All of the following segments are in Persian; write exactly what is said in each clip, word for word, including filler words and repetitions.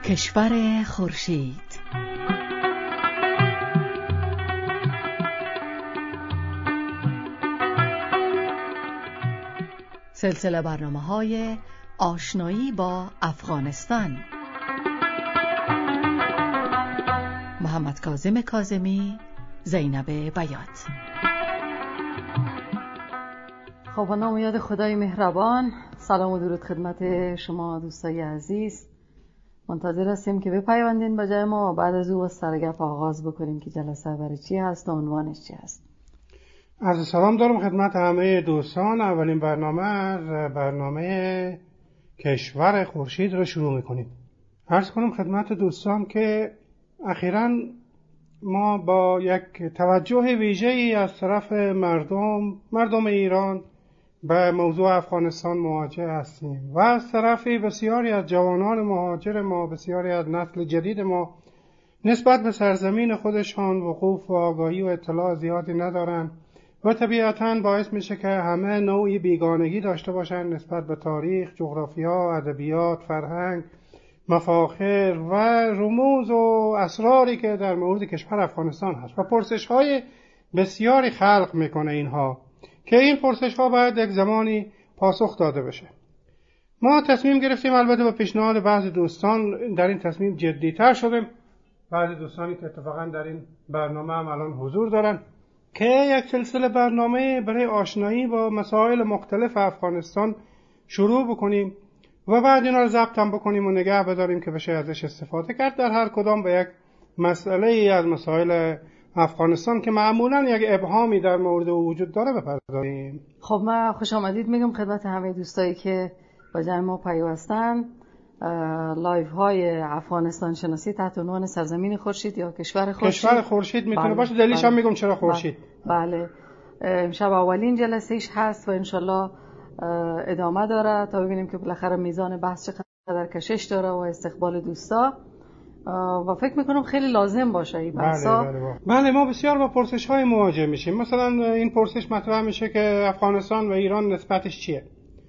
کشور خورشید. سلسله برنامه‌های آشنایی با افغانستان. محمد کاظم کاظمی، زینب بیات. خب به نام یاد خدای مهربان، سلام و درود خدمت شما دوستای عزیز. منتظر هستیم که بپیوندین به جای ما و بعد از او سرگپ آغاز بکنیم که جلسه برای چی هست و عنوانش چی هست. عرض سلام دارم خدمت همه دوستان. اولین برنامه از برنامه کشور خورشید رو شروع میکنیم. عرض کنم خدمت دوستان که اخیراً ما با یک توجه ویژه‌ای از طرف مردم مردم ایران به موضوع افغانستان مواجه هستیم و از طرف بسیاری از جوانان مهاجر ما، بسیاری از نسل جدید ما نسبت به سرزمین خودشان وقوف و آگاهی و اطلاع زیادی ندارن و طبیعتاً باعث میشه که همه نوعی بیگانگی داشته باشن نسبت به تاریخ، جغرافیا، ادبیات، فرهنگ، مفاخر و رموز و اسراری که در مورد کشور افغانستان هست و پرسش‌های بسیاری خلق میکنه اینها که این پرسش‌ها باید یک زمانی پاسخ داده بشه. ما تصمیم گرفتیم، البته با پیشنهاد بعضی دوستان در این تصمیم جدی‌تر شدیم، بعضی دوستانی که اتفاقاً در این برنامه هم الان حضور دارن، که یک سلسله برنامه برای آشنایی با مسائل مختلف افغانستان شروع بکنیم و بعد اینا رو ضبط هم بکنیم و نگه بداریم که بشه ازش استفاده کرد در هر کدام به یک مسئله ای از مسائل افغانستان که معمولاً یک ابهامی در مورد او وجود داره بپردازیم. خب من خوش آمدید میگم خدمت همه دوستایی که با جای ما پیوستن. لایو های افغانستان شناسی تحت عنوان سرزمین خورشید یا کشور خورشید. کشور خورشید میتونه بله. باشه، دلیلش هم بله. میگم چرا خورشید. بله. امشب اولین جلسه‌اش هست و انشالله ادامه داره تا ببینیم که بالاخره میزان بحث چقدر کشش داره و استقبال دوستا و فکر میکنم خیلی لازم باشه این بحثا. بله, بله, بله ما بسیار با پرسش های مواجه میشیم. مثلا این پرسش مطرح میشه که افغانستان و ایران نسبتش چیه؟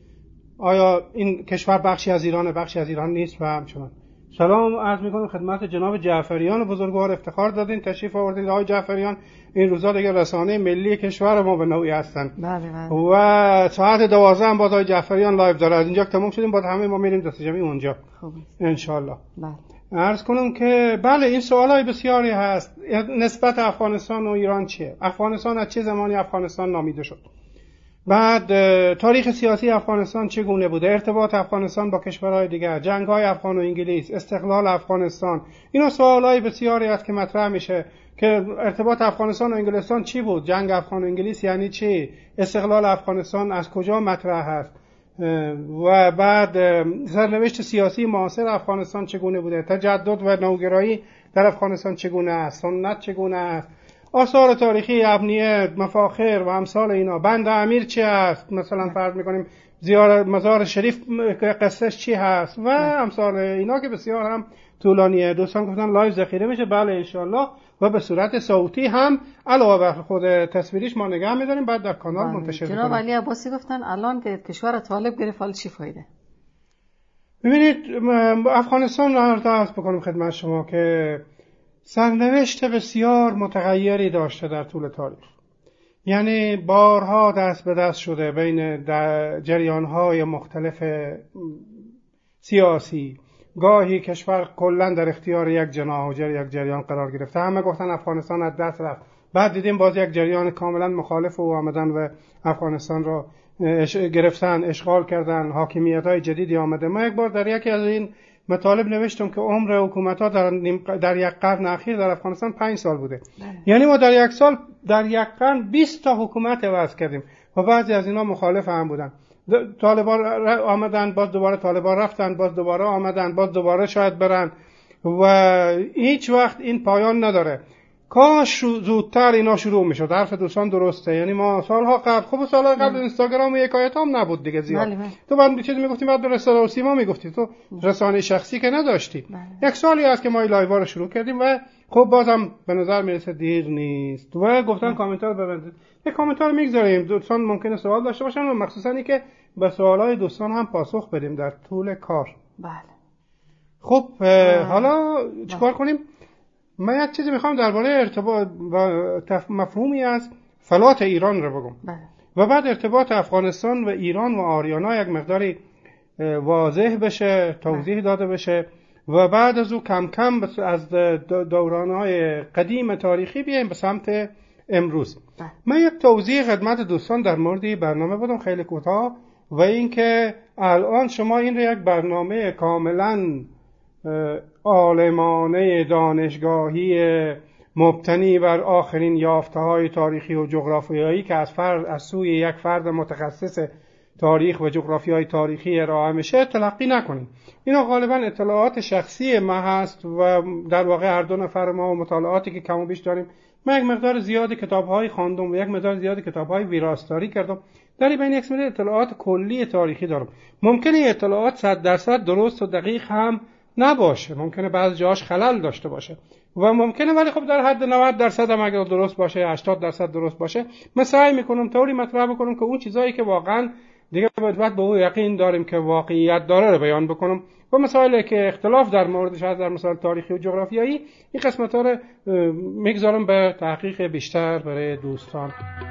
آیا این کشور بخشی از ایران بخشی از ایران نیست و همچنان. سلام عرض میکنم خدمت جناب جعفریان بزرگوار، افتخار دادین تشریف آوردین. آقای جعفریان این روزا دیگه رسانه ملی کشور ما به نوعی هستن. بله بله. و ساعت دوازده هم باز آقای جعفریان لایو داره. از اینجا تموم شدیم باز همه ما میریم دست جمعی اونجا. خوب ان شاء الله. بله. عرض کنم که بله این سوالای بسیاری هست. نسبت افغانستان و ایران چیه؟ افغانستان از چه زمانی افغانستان نامیده شد؟ بعد تاریخ سیاسی افغانستان چگونه بوده؟ ارتباط افغانستان با کشورهای دیگر، جنگ‌های افغان و انگلیس، استقلال افغانستان. اینا سوالای بسیاری است که مطرح میشه که ارتباط افغانستان و انگلستان چی بود؟ جنگ افغان و انگلیس یعنی چی؟ استقلال افغانستان از کجا مطرح است؟ و بعد سرنوشت سیاسی معاصر افغانستان چگونه بوده؟ تجدد و نوگرایی در افغانستان چگونه است؟ سنت چگونه است؟ آثار تاریخی، ابنیه، مفاخر و امثال اینا. بند امیر چی است؟ مثلا فرض میکنیم زیارت مزار شریف قصهش چی هست و امثال اینا که بسیار هم طولانیه. دوستان گفتن لایو ذخیره میشه. بله انشالله و به صورت صوتی هم علاوه بر خود تصویریش ما نگه میداریم بعد در کانال منتشر میکنیم. جناب علی عباسی گفتن الان که کشور طالب گرفت حال چی فایده؟ ببینید افغانستان رو عرض بکنم خدمت شما که سرنوشت بسیار متغیری داشته در طول تاریخ. یعنی بارها دست به دست شده بین جریان‌های مختلف سیاسی. گاهی کشور کلاً در اختیار یک جناح و یک جریان قرار گرفته. همه گفتن افغانستان از دست رفت. بعد دیدیم باز یک جریان کاملاً مخالف او آمدن و افغانستان را اش... گرفتن، اشغال کردن، حاکمیت‌های جدیدی آمده. ما یک بار در یکی از این مطالب نوشتم که عمر حکومت‌ها در در یک قرن اخیر در افغانستان پنج سال بوده. بله. یعنی ما در یک سال در یک قرن بیست تا حکومت عوض کردیم و بعضی از اینا مخالف هم بودن. طالبان آمدن باز دوباره طالبان رفتن، باز دوباره آمدن باز دوباره شاید برن و هیچ وقت این پایان نداره. کاش زودتر اینا شروع میشد. حرف دوستان درسته. یعنی ما سالها قبل خب سالها قبل اینستاگرام و یکایت هم نبود دیگه زیاد. بله بله. تو بعد چیزی میگفتی بعد رسانه و سیما میگفتی، تو رسانه شخصی که نداشتی. بله. یک سالی است که ما این لایو رو شروع کردیم و خب بازم به نظر میرسه دیر نیست و گفتن کامنت ها ببندید. یک کامنت ها میگذاریم. دوستان ممکنه سوال داشته باشن و مخصوصا اینکه به سوالای دوستان هم پاسخ بدیم در طول کار. بله. خب حالا چیکار کنیم؟ من یک چیزی میخوام درباره ارتباط و مفهومی از فلات ایران رو بگم بله. و بعد ارتباط افغانستان و ایران و آریانا یک مقداری واضح بشه، توضیح داده بشه و بعد از او کم کم از دورانهای قدیم تاریخی بیایم به سمت امروز. بله. من یک توضیح خدمت دوستان در مورد برنامه بدم خیلی کوتاه، و اینکه الان شما این رو یک برنامه کاملا عالمانه دانشگاهی مبتنی بر آخرین یافته‌های تاریخی و جغرافیایی که از فرد از سوی یک فرد متخصص تاریخ و جغرافیای تاریخی ارائه میشه تلقی نکنید. اینا غالبا اطلاعات شخصی ما هست و در واقع هر دو نفر ما و مطالعاتی که کم و بیش داریم. من یک مقدار زیادی کتاب‌های خواندم و یک مقدار زیادی کتاب‌های ویراستاری کردم. در این بین یک سری اطلاعات کلی تاریخی دارم. ممکنه اطلاعات صد درصد درست و دقیق هم نباشه، ممکنه بعضی جاهاش خلل داشته باشه و ممکنه ولی خب در حد نود درصد هم اگر درست باشه، هشتاد درصد درست باشه، من سعی میکنم طوری مطرح بکنم که اون چیزایی که واقعا دیگه باید به او یقین داریم که واقعیت داره رو بیان بکنم و مسائلی که اختلاف در موردش هست در مسائل تاریخی و جغرافیایی این قسمت‌ها رو میگذارم به تحقیق بیشتر برای دوستان.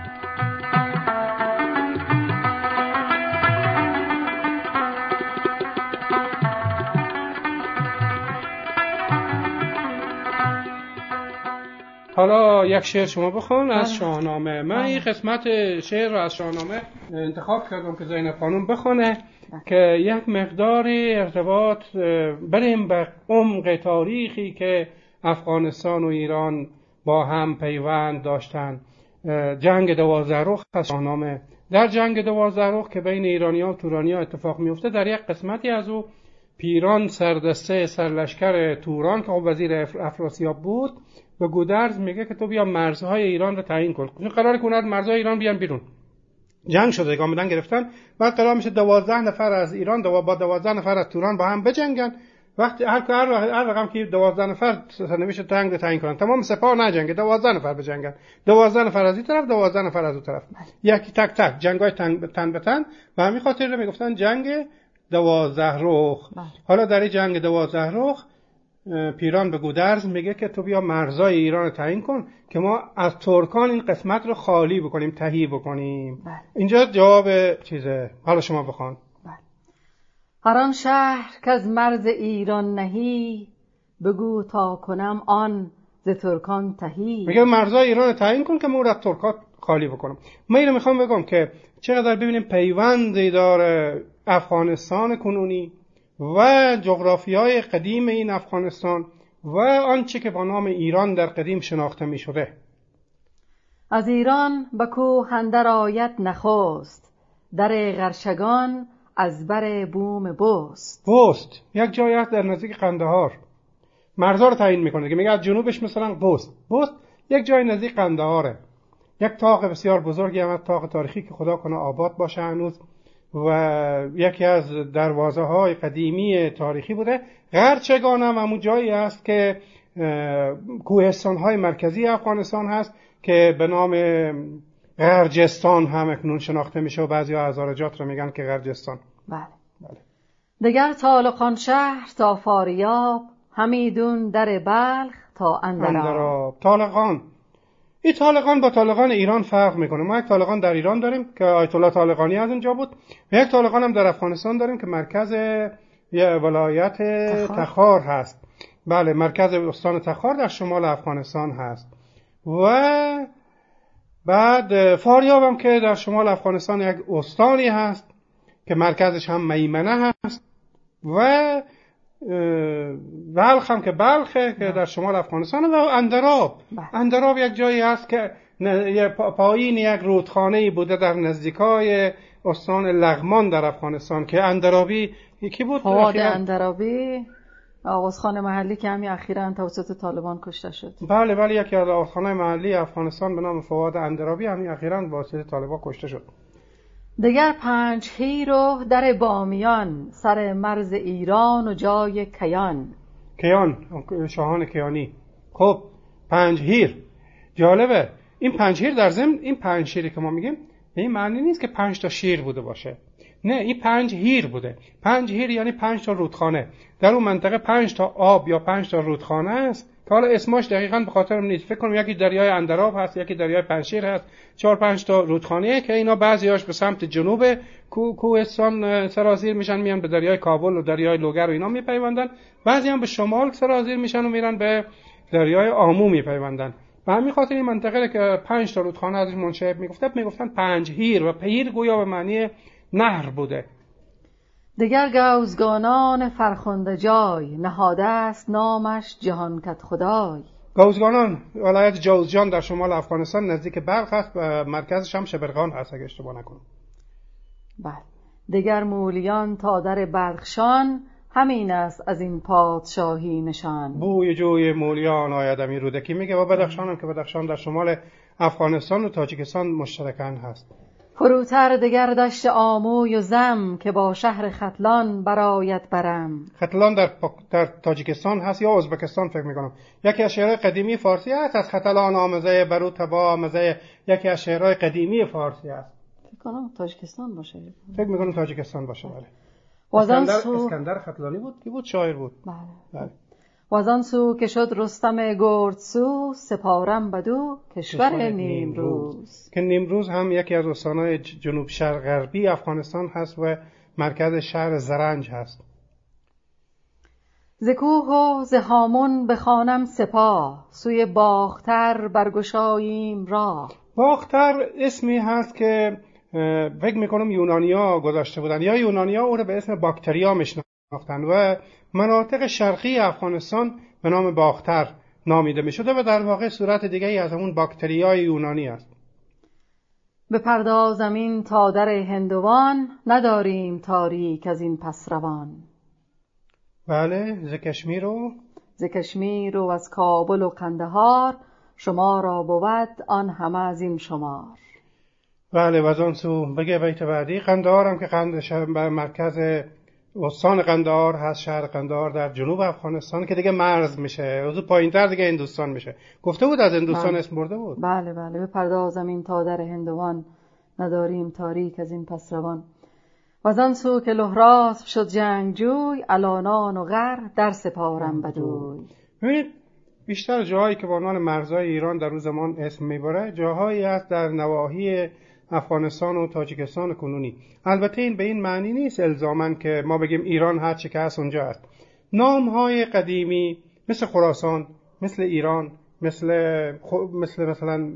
حالا یک شعر شما بخون از شاهنامه. من این قسمت شعر رو از شاهنامه انتخاب کردم که زینب خانم بخونه که یک مقداری ارتباط بریم به عمق تاریخی که افغانستان و ایران با هم پیوند داشتن. جنگ دوازده رخ از شاهنامه. در جنگ دوازده رخ که بین ایرانی‌ها و تورانی‌ها اتفاق میفته، در یک قسمتی از او پیران سردسته سرلشکر توران که وزیر افراسیاب بود و گودرز میگه که تو بیا مرزهای ایران رو تعیین کن. قراره که اونها مرزهای ایران بیان بیرون. جنگ شده، گامدن گرفتن. بعد قرار میشه دوازده نفر از ایران دو با دوازده نفر از توران با هم بجنگن. وقتی هر هر هر رقم که دوازده نفر سرنوشت جنگ رو تعیین کنن، تمام سپاه نجنگه، دوازده نفر بجنگن. دوازده نفر از این طرف، دوازده نفر از اون طرف. یکی تک تک جنگای تن به تن به تن. و همین خاطر رو میگفتن جنگ دوازده رخ. حالا در این جنگ دوازده رخ پیران به گودرز میگه که تو بیا مرزای ایران رو تعیین کن که ما از ترکان این قسمت رو خالی بکنیم، تهی بکنیم. بله. اینجا جواب چیزه. حالا شما بخوان. بله. هر آن شهر که از مرز ایران نهی، بگو تا کنم آن ز ترکان تهی. میگه مرزای ایران رو تعیین کن که ما از ترکان خالی بکنم. من اینو میخوام بگم که چقدر ببینیم پیوندی داره افغانستان کنونی و جغرافیای قدیم این افغانستان و آنچه که با نام ایران در قدیم شناخته می شده. از ایران به کوه اندر آید نخست، در غرشگان از بر بوم بست. بست یک جایی هست در نزدیک قندهار. مرزا رو تعیین میکنه که میگه از جنوبش مثلا بست. بست یک جای نزدیک قندهاره. یک طاق بسیار بزرگی هم طاق تاریخی که خدا کنه آباد باشه هنوز و یکی از دروازه های قدیمی تاریخی بوده. غرچگان هم همون جایی است که کوهستان های مرکزی افغانستان هست که به نام غرجستان هم اکنون شناخته میشه و بعضی ها هزارجات رو میگن که غرجستان. بله. بله. دگر طالقان شهر تا فاریاب، همیدون در بلخ تا اندراب. طالقان این طالقان با طالقان ایران فرق میکنه. ما یک طالقان در ایران داریم که آیت الله طالقانی از اونجا بود و یک طالقان هم در افغانستان داریم که مرکز ولایت تخار, تخار هست. بله، مرکز استان تخار در شمال افغانستان هست. و بعد فاریاب هم که در شمال افغانستان یک استانی هست که مرکزش هم میمنه هست و بلخ هم که بلخه که در شمال افغانستان و اندراب. اندراب یک جایی هست که پایین یک رودخانه‌ای بوده در نزدیکای استان لغمان در افغانستان که اندرابی یکی بود. فواد اندرابی آغازخان محلی که همین اخیراً توسط طالبان کشته شد. بله بله، یکی از آغازخانه‌های محلی افغانستان به نام فواد اندرابی همین اخیراً توسط طالبان کشته شد. دگر پنج هیرو در بامیان، سر مرز ایران و جای کیان. کیان، شاهان کیانی. خب پنج هیر جالبه. این پنج هیر در ضمن این پنج شیری که ما میگیم این معنی نیست که پنج تا شیر بوده باشه. نه، این پنج هیر بوده. پنج هیر یعنی پنج تا رودخانه. در اون منطقه پنج تا آب یا پنج تا رودخانه است که حالا اسمش دقیقاً به خاطرم نیست. فکر کنم یکی دریای اندراب هست، یکی دریای پنجشیر هست. چهار پنج تا رودخانه که اینا بعضیاش به سمت جنوب کو کوهستان سرازیر میشن، میان به دریای کابل و دریای لوگر و اینا میپیوندن. بعضی هم به شمال سرازیر میشن و میرن به دریای آمو میپیوندن. و همین خاطر این منطقه که پنج تا رودخانه ازش منشأ میگفتن میگفتن پنج هیر، و پیر گویا به معنی نهر بوده. دگر گوزگانان فرخنده جای، نهاده است نامش جهان کد خدای. گوزگانان ولایت جوزجان در شمال افغانستان نزدیک بلخ است و مرکزش هم شبرغان هست اگه اشتباه نکنم. بله. دگر مولیان تا در بدخشان، همین است از این پادشاهی نشان. بوی جوی مولیان آیدمی رودکی میگه و بدخشان هم که بدخشان در شمال افغانستان و تاجیکستان مشترکاً هست. فروتر دگر دشت آموی و زم، که با شهر ختلان برایت برم. ختلان در, در تاجیکستان هست یا ازبکستان فکر میکنم. یکی از شعرهای قدیمی فارسی هست، از ختلان آمزه برو تبا آمزه، یکی از شعرهای قدیمی فارسی هست. فکر کنم تاجیکستان باشه. فکر میکنم تاجیکستان باشه. بله. اسکندر سو... اسکندر ختلانی بود که بود شاعر بود. بله. بله. وزان سو که شد رستم گردسو، سپارم بدو کشور نیمروز. که نیمروز هم یکی از استانهای جنوب شرق غربی افغانستان هست و مرکز شهر زرنج هست. ز کوه و ز هامون بخوانم سپاه، سوی باختر برگشاییم راه. باختر اسمی هست که فکر میکنم یونانیا گذاشته بودن، یا یونانیا او رو به اسم باکتریا میشناختن و مناطق شرقی افغانستان به نام باختر نامیده میشده و در واقع صورت دیگری از همون باکتریای یونانی است. به پردازمین تا در هندوان، نداریم تاریک از این پس روان. بله. ز کشمیر و ز کشمیر و از کابل و قندهار، شما را بود آن همه از این شمار. بله. وزان سو بگه بیت بعدی. قندهار هم که قند مرکز استان قندهار هست، شهر قندهار در جنوب افغانستان که دیگه مرز میشه، از پایین‌تر دیگه هندوستان میشه. گفته بود از هندوستان اسم برده بود. بله بله. به پردازمین تا در هندوان، نداریم تاریک از این پس روان. وزان سو که لهراس شد جنگجوی، الانان و غر در سپارم بدوی. ببینید بیشتر جاهایی که با عنوان مرزهای ایران در اون زمان اسم میبره جاهایی هست در نواحی افغانستان و تاجیکستان کنونی. البته این به این معنی نیست الزاماً که ما بگیم ایران هر چی که هست اونجا هست. نامهای قدیمی مثل خراسان، مثل ایران، مثل مثل مثلا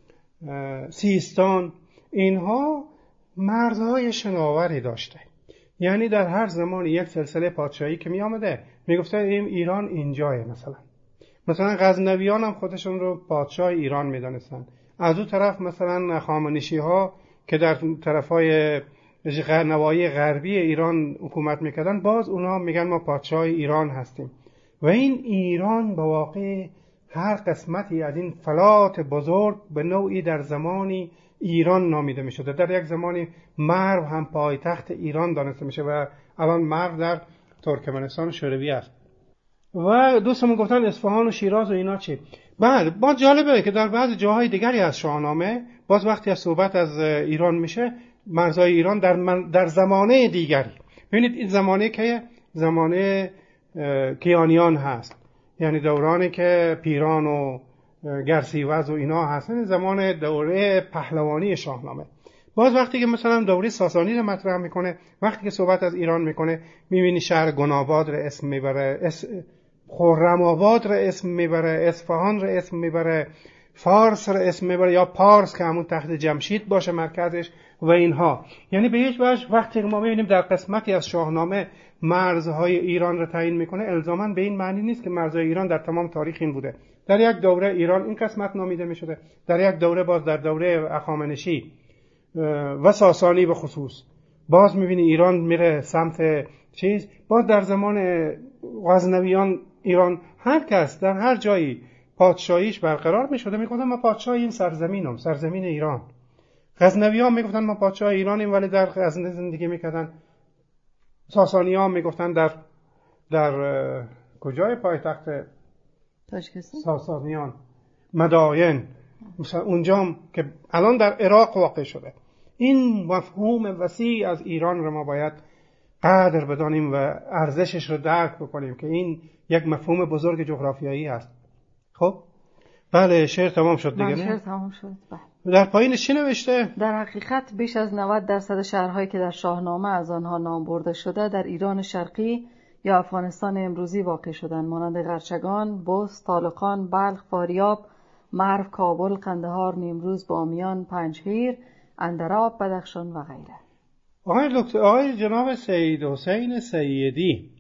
سیستان، اینها مرزهای شناوری داشته. یعنی در هر زمان یک سلسله پادشاهی که می آمده می گفته این ایران اینجاه. مثلا مثلا غزنویان هم خودشون رو پادشاه ایران می دانستن. از اون طرف مثلا خامنشی ها که در طرفای نواحی غربی ایران حکومت میکردن، باز اونها میگن ما پادشاه ایران هستیم. و این ایران به واقع هر قسمتی از این فلات بزرگ به نوعی در زمانی ایران نامیده میشده. در یک زمانی مرو هم پایتخت ایران دانسته میشه و الان مرو در ترکمنستان و شوروی است. و دوستمون گفتن اصفهان و شیراز و اینا چی؟ بعد با جالبه که در بعض جاهای دیگری از شاهنامه باز وقتی از صحبت از ایران میشه، مرزهای ایران در من در زمانه دیگری. ببینید این زمانه که زمانه کیانیان هست، یعنی دورانی که پیران و گرسیوز و اینا هستن، زمان دوره پهلوانی شاهنامه. باز وقتی که مثلا دوره ساسانی رو مطرح میکنه، وقتی که صحبت از ایران میکنه، میبینی شهر گناباد رو اسم میبره، اس... خرم آباد رو اسم میبره، اصفهان رو اسم میبره، فارس رو اسم میبره، یا پارس که همون تخت جمشید باشه مرکزش و اینها. یعنی به هیچ وجه وقتی ما میبینیم در قسمتی از شاهنامه مرزهای ایران رو تعیین میکنه، الزاماً به این معنی نیست که مرزهای ایران در تمام تاریخ این بوده. در یک دوره ایران این قسمت نامیده میشده، در یک دوره باز در دوره هخامنشی و ساسانی به خصوص باز میبینی ایران میره سمت چیز. باز در زمان غزنویان ایران هر کس در هر جایی پادشاهیش برقرار میشده میگفتن ما پادشاه این سرزمینم، سرزمین ایران. غزنویان میگفتن ما پادشاه ایرانیم ولی در غزنه زندگی میکردن. ساسانیان میگفتن در در کجای پایتخت تاجیکستان؟ ساسانیان مدائن، مثلا اونجام که الان در عراق واقع شده. این مفهوم وسیع از ایران رو ما باید قدر بدانیم و ارزشش رو درک بکنیم که این یک مفهوم بزرگ جغرافیایی است. خب بله، شعر تمام شد دیگه. بله، نه شعر تمام شد. بله. در پایینش چی نوشته؟ در حقیقت بیش از نود درصد شهرهایی که در شاهنامه از آنها نام برده شده در ایران شرقی یا افغانستان امروزی واقع شدند، مانند قرچگان، بست، طالقان، بلخ، فاریاب، مرو، کابل، قندهار، نیمروز، بامیان، پنجهیر، اندراب، بدخشان و غیره. آقای دکتر آقای جناب سید حسین سیدی،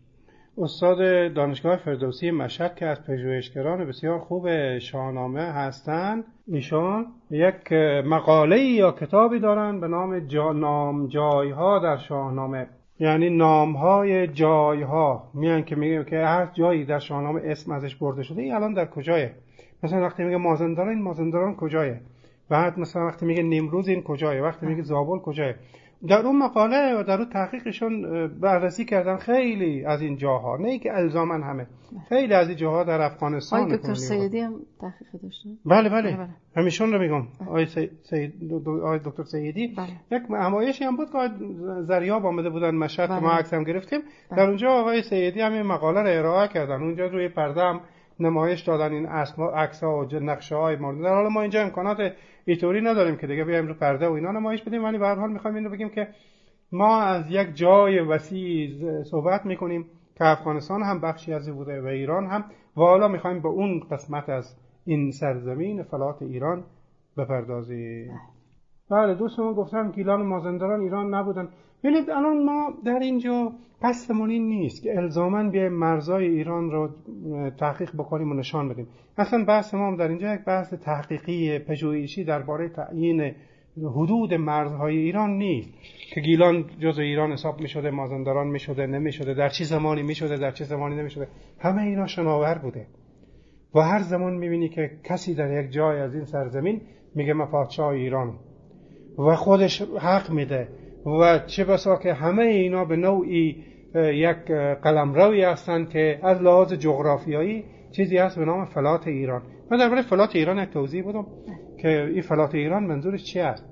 استاد دانشگاه فردوسی مشهد که از پژوهشگران بسیار خوب شاهنامه هستند، ایشان یک مقاله یا کتابی دارن به نام جا نام جایها در شاهنامه، یعنی نامهای جایها. میان که میگن که هر جایی در شاهنامه اسم ازش برده شده این الان در کجایه. مثلا وقتی میگه مازندران، این مازندران کجایه؟ بعد مثلا وقتی میگه نیمروز این کجایه؟ وقتی میگه زابل کجایه؟ در اون مقاله و در اون تحقیقشون بررسی کردن خیلی از این جاها، نه اینکه الزاما همه، خیلی از این جاها در افغانستان. آقای دکتر سیدی هم تحقیق داشتن؟ بله بله, بله. همیشون رو میگم. آقای سید آقای دکتر سیدی بله. یک همایشی هم بود که زریاب آمده بودن مشهد که بله. ما عکس هم گرفتیم. بله. در اونجا آقای سیدی هم این مقاله رو ارائه کردن، اونجا روی پرده هم نمایش دادن این عکس‌ها و نقشه‌های مورد. در حال ما اینجا امکانات اینطوری نداریم که دیگه بیایم رو پرده و اینا نمایش بدیم، ولی به هر حال می‌خوایم این رو بگیم که ما از یک جای وسیع صحبت می‌کنیم که افغانستان هم بخشی از بوده و ایران هم، و حالا می‌خوایم به اون قسمت از این سرزمین فلات ایران بپردازیم. بله، دوستمون گفتن گیلان و مازندران ایران نبودن. ببینید الان ما در اینجا قصدمون این نیست که الزاماً بیایم مرزهای ایران رو تحقیق بکنیم و نشان بدیم. اصلا بحث ما در اینجا یک بحث تحقیقی پژوهشی درباره تعیین حدود مرزهای ایران نیست که گیلان جزء ایران حساب می‌شده، مازندران می‌شده، نمی‌شده، در چه زمانی می‌شده، در چه زمانی نمی‌شده. همه اینا شناور بوده و هر زمان می‌بینی که کسی در یک جای از این سرزمین میگه من پادشاه ایرانم و خودش حق میده، و چه بسا که همه اینا به نوعی یک قلمروی هستند که از لحاظ جغرافیایی چیزی هست به نام فلات ایران. من درباره فلات ایران یک توضیح بدم که این فلات ایران منظورش چی است.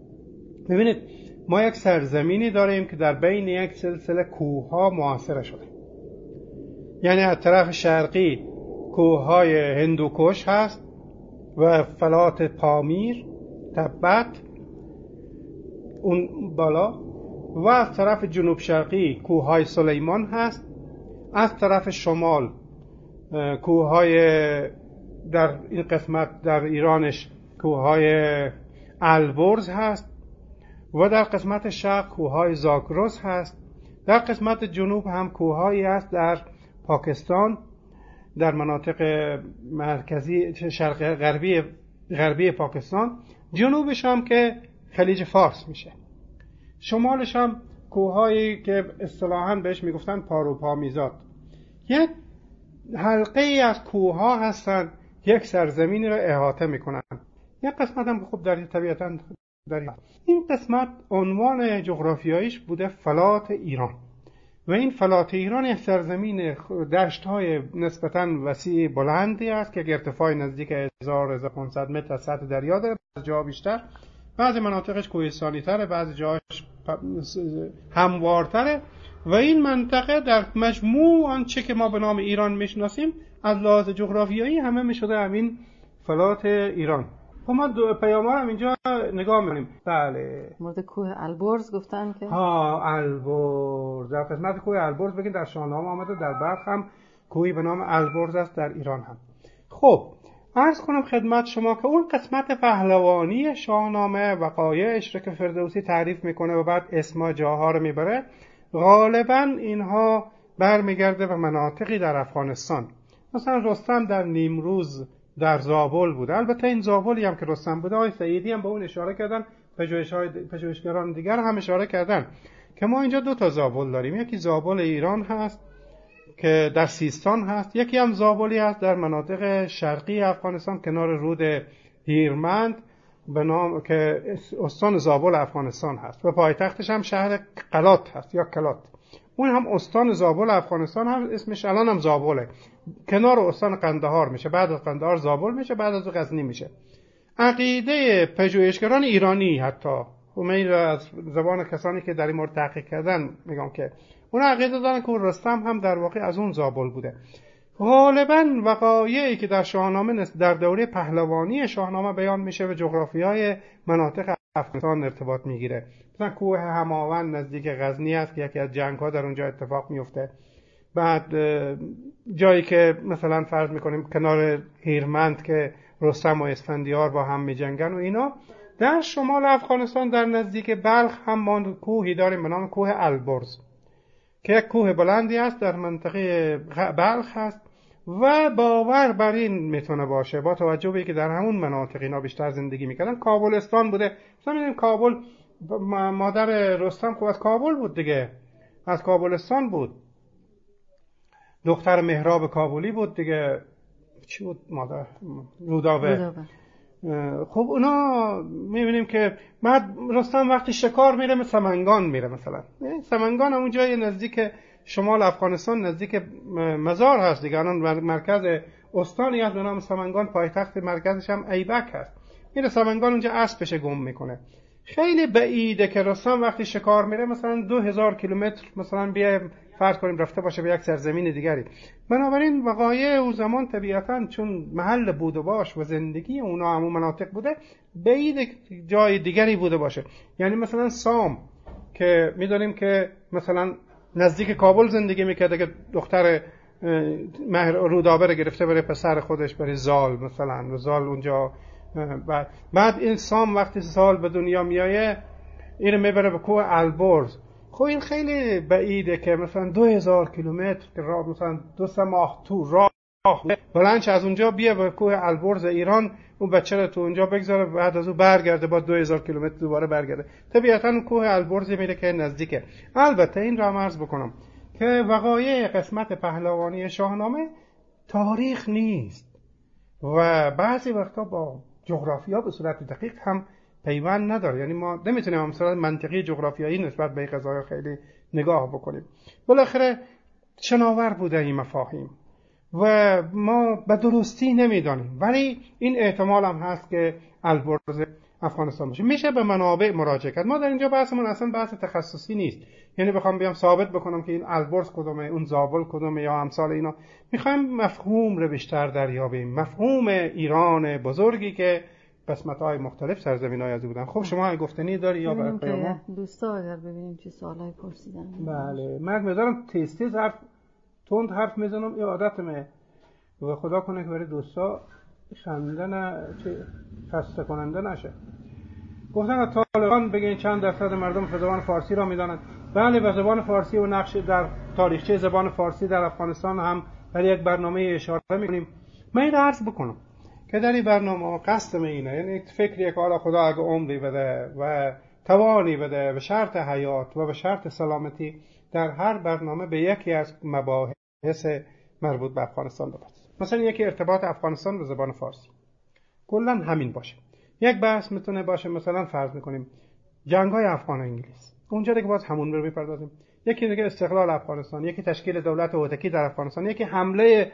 ببینید ما یک سرزمینی داریم که در بین یک سلسله کوه‌ها محاصره شده، یعنی از طرف شرقی کوه‌های هندوکش هست و فلات پامیر، تبت اون بالا، و از طرف جنوب شرقی کوههای سلیمان هست، از طرف شمال کوههای در این قسمت در ایرانش کوههای البرز هست، و در قسمت شرق کوههای زاگرس هست. در قسمت جنوب هم کوههایی هست در پاکستان، در مناطق مرکزی شرق غربی غربی پاکستان. جنوبش هم که خلیج فارس میشه. شمالش هم کوههایی که اصطلاحاً بهش میگفتن پاروپامیزاد. یک حلقه ای از کوهها هستن یک سرزمینی رو احاطه میکنن. یک قسمت هم خب در طبیعتاً در این قسمت عنوان جغرافیاییش بوده فلات ایران، و این فلات ایران یک سرزمین دشت‌های نسبتاً وسیع بلندی است که ارتفاع نزدیک هزار تا هزار و پانصد متر از سطح دریا داره، بعضی جاها بیشتر، بعضی مناطقش کوهستانی‌تره، بعضی جاهاش هموارتره. و این منطقه در مجموع آنچه که ما به نام ایران میشناسیم از لحاظ جغرافیایی همه میشده همین فلات ایران. خب ما دو پیام‌ها هم اینجا نگاه می‌کنیم. بله، مورد کوه البرز گفتن که ها البرز، در قسمت کوه البرز بگین در شاهنامه آمده، در بلخ هم کوهی به نام البرز است، در ایران هم. خب عرض کنم خدمت شما که اون قسمت پهلوانی شاهنامه وقایعش رو که فردوسی تعریف میکنه و بعد اسما جاها رو میبره، غالبا اینها برمیگرده به مناطقی در افغانستان. مثلا رستم در نیمروز در زابل بوده. البته این زابلی هم که رستم بوده آقای سعیدی هم به اون اشاره کردن، پژوهشگران دیگر هم اشاره کردن که ما اینجا دو تا زابل داریم. یکی زابل ایران هست که در سیستان هست، یکی هم زابلی هست در مناطق شرقی افغانستان کنار رود هیرمند به نام که استان زابل افغانستان هست، و پایتختش هم شهر قلات هست یا کلات. اون هم استان زابل افغانستان هم اسمش الان هم زابله، کنار استان قندهار میشه، بعد از قندهار زابل میشه، بعد از غزنی میشه. عقیده پژوهشگران ایرانی حتی من از زبان کسانی که در این مورد تحقیق کردن میگم که اون عقیده دارن که رستم هم در واقع از اون زابل بوده. غالباً وقایعی که در شاهنامه در دوره پهلوانی شاهنامه بیان میشه به جغرافیای مناطق افغانستان ارتباط میگیره. مثلا کوه هماوند نزدیک غزنی است که یکی از جنگ‌ها در اونجا اتفاق میفته. بعد جایی که مثلا فرض میکنیم کنار هیرمند که رستم و اسفندیار با هم میجنگن و اینا. در شمال افغانستان در نزدیک بلخ هم ما کوهی داریم به نام کوه البرز که یک کوه بلندی است در منطقه بلخ هست و باور بر این میتونه باشه با توجه به که در همون مناطق اینا بیشتر زندگی میکردن. کابلستان بوده. مثلا می‌بینیم کابل، مادر رستم خب از کابل بود دیگه، از کابلستان بود. دختر مهراب کابلی بود دیگه. چی بود مادر؟ رودابه. خب اونا میبینیم که بعد رستم وقتی شکار میره مثل سمنگان میره. مثلا سمنگان همون جای نزدیک شمال افغانستان نزدیک مزار هست دیگه، الان مرکز استانی هست به نام سمنگان، پایتخت مرکزش هم ایبک هست. میره سمنگان اونجا اسبش گم میکنه. خیلی بعیده که رستم وقتی شکار میره مثلا دو هزار کیلومتر مثلا بیای فرض کنیم رفته باشه به یک سرزمین دیگری. بنابراین وقایع اون زمان طبیعتاً چون محل بود و باش و زندگی اونا همون مناطق بوده، بعید جای دیگری بوده باشه. یعنی مثلا سام که میدونیم که مثلا نزدیک کابل زندگی میکرده که دختر مهر رودابه رو گرفته برای پسر خودش برای زال مثلا، و زال اونجا بعد, بعد این سام وقتی سال به دنیا میایه اینو میبره به کوه البرز. خب این خیلی بعیده که مثلا دو هزار کیلومتر که راه مثلا دو سه ماه تو راه بلنش از اونجا بیا به کوه البرز ایران، اون بچه رو تو اونجا بگذاره بعد از اون برگرده با دو هزار کیلومتر دوباره برگرده. طبیعتاً اون کوه البرز میره که نزدیکه. البته این را عرض بکنم که وقایع قسمت پهلوانی شاهنامه تاریخ نیست و بعضی وقتا با جغرافیا به صورت دقیق هم پیوند نداره. یعنی ما نمیتونیم هم صورت منطقی جغرافیایی نسبت به قضایا خیلی نگاه بکنیم. بالاخره شناور بوده این مفاهیم و ما به درستی نمیدانیم، ولی این احتمال هم هست که البرز افغانستان باشه. میشه به منابع مراجعه کرد. ما در اینجا بحثمون اصلا بحث تخصصی نیست، یعنی بخوام بیام ثابت بکنم که این البرز کدومه، اون زابل کدومه یا امثال اینا. میخوایم مفهوم رو بیشتر دریابیم، مفهوم ایران بزرگی که قسمت‌های مختلف سرزمین‌های از بودن. خب شما گفتنی داری یا برای پیام دوستا اگر ببینیم چه سوالای پرسیدن؟ بله من میذارم تیز تیز حرف تند حرف میزنم، این عادتمه و خدا کنه که برای دوستا شنیدن چه خسته کننده نشه. گفتن طالبان بگین چند درصد مردم زبان فارسی را میدانند. بله، به زبان فارسی و نقش در تاریخچه زبان فارسی در افغانستان هم در یک برنامه اشاره میکنیم. من این عرض بکنم که در این برنامه قصد اینه، یعنی فکریه که حالا خدا اگه عمری بده و توانی بده به شرط حیات و به شرط سلامتی در هر برنامه به یکی از مباحث مربوط به افغانستان بپردازیم. مثلا یکی ارتباط افغانستان به زبان فارسی، کلا همین باشه. یک بحث میتونه باشه مثلا فرض میکنیم جنگ‌های افغان و انگلیس، اونجا دیگه باز همون رو بپردازیم. یکی دیگه استقلال افغانستان، یکی تشکیل دولت هوتکی در افغانستان، یکی حمله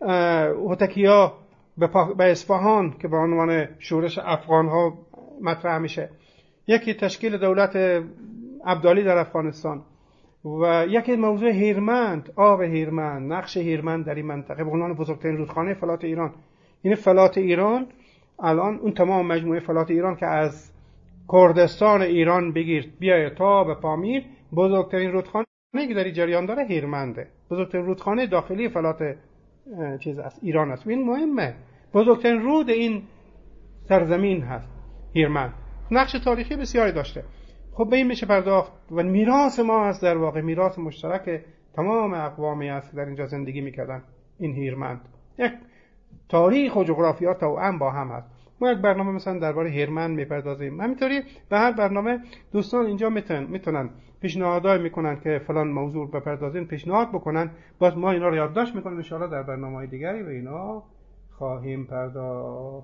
هوتکی‌ها به, به اصفهان که به عنوان شورش افغان‌ها مطرح میشه، یکی تشکیل دولت عبدالی در افغانستان و یکی موضوع هیرمند، آب هیرمند، نقش هیرمند در این منطقه به عنوان بزرگترین رودخانه فلات ایران. این فلات ایران الان اون تمام مجموعه فلات ایران که از کردستان ایران بگیر بیای تا به پامیر، بزرگترین رودخانه که در جریان داره هیرمنده. بزرگترین رودخانه داخلی فلات چیز است ایران است. این مهمه. بزرگترین رود این سرزمین هست هیرمند. نقش تاریخی بسیاری داشته. خب به این میشه پرداخت و میراث ما هست، در واقع میراث مشترک تمام اقوامی است در اینجا زندگی میکردن. این هیرمند یک تاریخ و جغرافیا توأم با هم هست. ما یک برنامه مثلا درباره هیرمند میپردازیم. همینطوری به هر برنامه دوستان اینجا میتونن میتونن پیشنهادای میکنن که فلان موضوع بپردازین، پیشنهاد بکنن، باز ما اینا رو یادداشت میکنیم، ان شاءالله در برنامه‌های دیگری به اینا خواهیم پرداخت.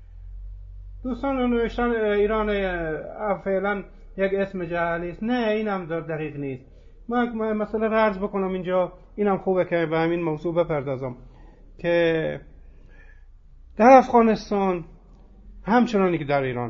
دوستان نوشتن ایران فعلا یک اسم جعلی است. نه، اینم دقیق نیست. ما مثلا عرض بکنم اینجا، اینم خوبه که به همین موضوع بپردازم که در افغانستان همچنانی که در ایران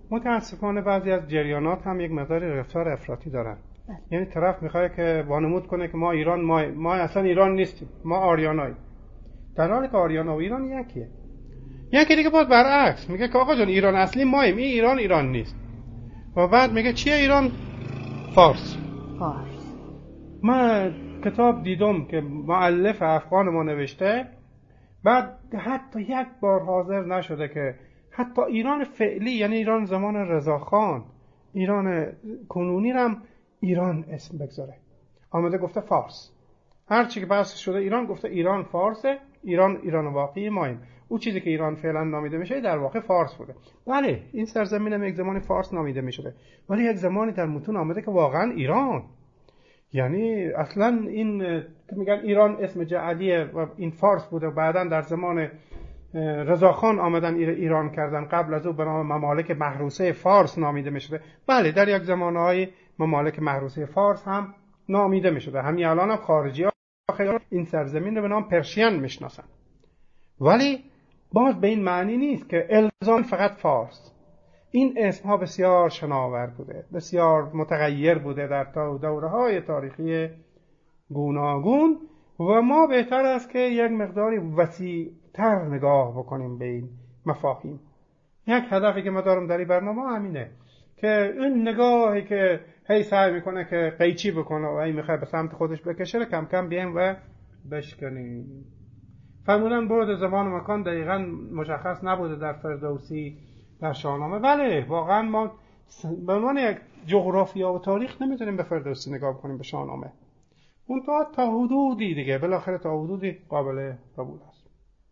متاسفانه بعضی از جریانات هم یک مقدار رفتار افراطی دارن. یعنی طرف میخواد که وانمود کنه که ما ایران ما, ما اصلا ایران نیستیم، ما آریانایی، در حالی که آریانا و ایران یکیه. یکی دیگه باید برعکس میگه که آقا جان ایران اصلی ماییم، این ایران ایران نیست. و بعد میگه چیه ایران؟ فارس. فارس. من کتاب دیدم که مؤلف افغان ما نوشته، بعد حتی یک بار حاضر نشده که حتی ایران فعلی، یعنی ایران زمان رضاخان، ایران کنونی هم ایران اسم بگذاره. آمده گفته فارس. هر چی که بحث شده ایران گفته ایران فارسه، ایران ایران واقعی ماییم. اون چیزی که ایران فعلا نامیده میشه در واقع فارس بوده. بله این سرزمین هم یک زمانی فارس نامیده میشده، ولی یک زمانی در متون آمده که واقعا ایران، یعنی اصلا این که میگن ایران اسم جعلیه و این فارس بوده و بعدا در زمان رضاخان آمدن ایران کردن، قبل از او به نام ممالک محروسه فارس نامیده میشده. بله در یک زمانهای ممالک محروسه فارس هم نامیده میشده. همین الان هم خارجی ها این سرزمین رو به نام پرشین میشناسن، ولی باز به این معنی نیست که الزام فقط فارس. این اسم ها بسیار شناور بوده، بسیار متغیر بوده در دوره های تاریخی گوناگون و ما بهتر است که یک مقداری وسیع تر نگاه بکنیم به این مفاهیم. یک هدفی که ما دارم در این برنامه همینه که این نگاهی که هی سعی میکنه که قیچی بکنه و هی میخواد به سمت خودش بکشه کم کم بیایم و بشکنیم. فرمودن برد زمان و مکان دقیقاً مشخص نبوده در فردوسی، در شاهنامه. بله واقعا ما به عنوان یک جغرافیا و تاریخ نمیتونیم به فردوسی نگاه کنیم، به شاهنامه. اون تا تا حدودی دیگه، بالاخره تا حدودی قابل قبول است.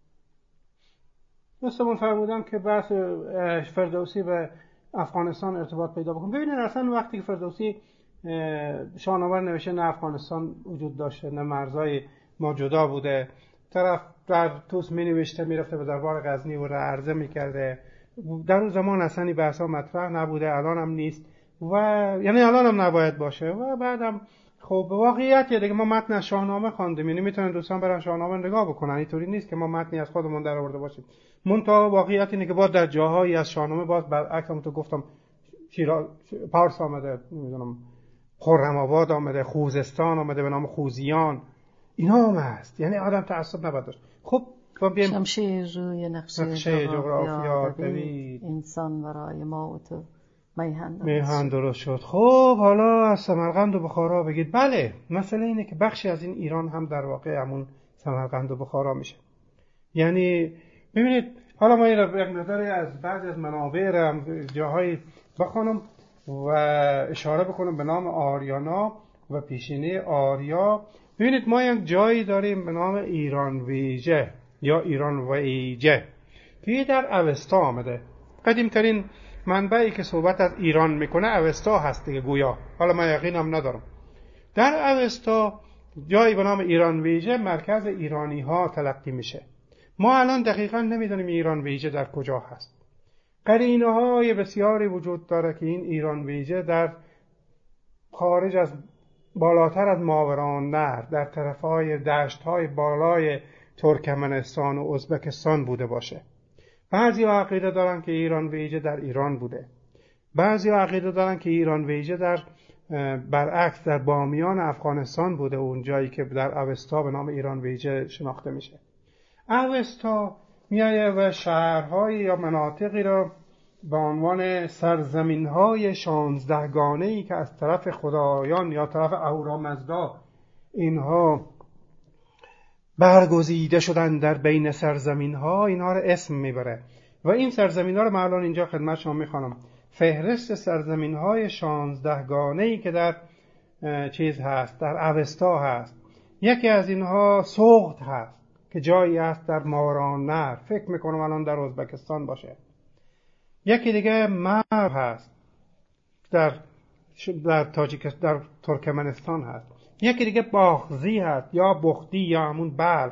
مثلا فرمودن که بحث فردوسی به افغانستان ارتباط پیدا بکنه. ببینید اصلا وقتی که فردوسی شاهنامه نوشته نه افغانستان وجود داشته، نه مرزهای ما جدا بوده. طرف در توس می نوشته میرفته به دربار غزنی و عرضه میکرده. در اون زمان اصلا این بحثا مطرح نبوده، الان هم نیست و یعنی الان هم نباید باشه. و بعدم خب واقعیت دیگه ما متن از شاهنامه خواندیم، یعنی میتونن دوستان برن شاهنامه نگاه بکنن. اینطوری نیست که ما متنی از خودمون در آورده باشیم. منتها واقعیت اینه که باز در جاهایی از شاهنامه باز برعکس هم تو گفتم شیراز پارس آمده، نمیدونم خرم آباد آمده، خوزستان آمده به نام خوزیان، اینا هم هست. یعنی آدم تعصب نباید داشت. خب بیایم شمشیر روی نقشه, نقشه جغرافیا دوید انسان برای ما و تو میهن میهن درست شد. خب حالا از سمرقند و بخارا بگید. بله مسئله اینه که بخشی از این ایران هم در واقع همون سمرقند و بخارا میشه. یعنی ببینید حالا ما یک مقداری از بعضی از منابع جاهای بخونم و اشاره بکنم به نام آریانا و پیشینه آریا. ببینید ما یک جایی داریم به نام ایران ویژه یا ایران ویژه که در اوستا آمده. قدیمترین منبعی که صحبت از ایران میکنه اوستا هست دیگه گویا، حالا من یقینم ندارم. در اوستا جایی به نام ایران ویژه مرکز ایرانی ها تلقی میشه. ما الان دقیقا نمیدونیم ایران ویژه در کجا هست. قرینه های بسیاری وجود داره که این ایران ویژه در خارج از بالاتر از ماوران نهر در طرفهای دشت‌های بالای ترکمنستان و ازبکستان بوده باشه. بعضی عقیده دارن که ایران ویژه در ایران بوده. بعضی عقیده دارن که ایران ویژه در برعکس در بامیان افغانستان بوده، اون جایی که در اوستا به نام ایران ویژه شناخته میشه. اوستا میایه و شهرهای یا مناطقی را به عنوان سرزمین‌های شانزدهگانه‌ای که از طرف خدایان یا طرف اهورامزدا اینها برگزیده شدن در بین سرزمین‌ها، اینها را اسم میبره و این سرزمین‌ها را من الان اینجا خدمت شما میخوانم. فهرست سرزمین‌های شانزدهگانه‌ای که در چیز هست، در اوستا هست. یکی از اینها سغد هست که جایی هست در ماورالنهر، فکر میکنم الان در ازبکستان باشه. یکی دیگه مرو هست در در تاجیکستان، در ترکمنستان هست. یکی دیگه باغزی هست یا بختی یا همون بلخ.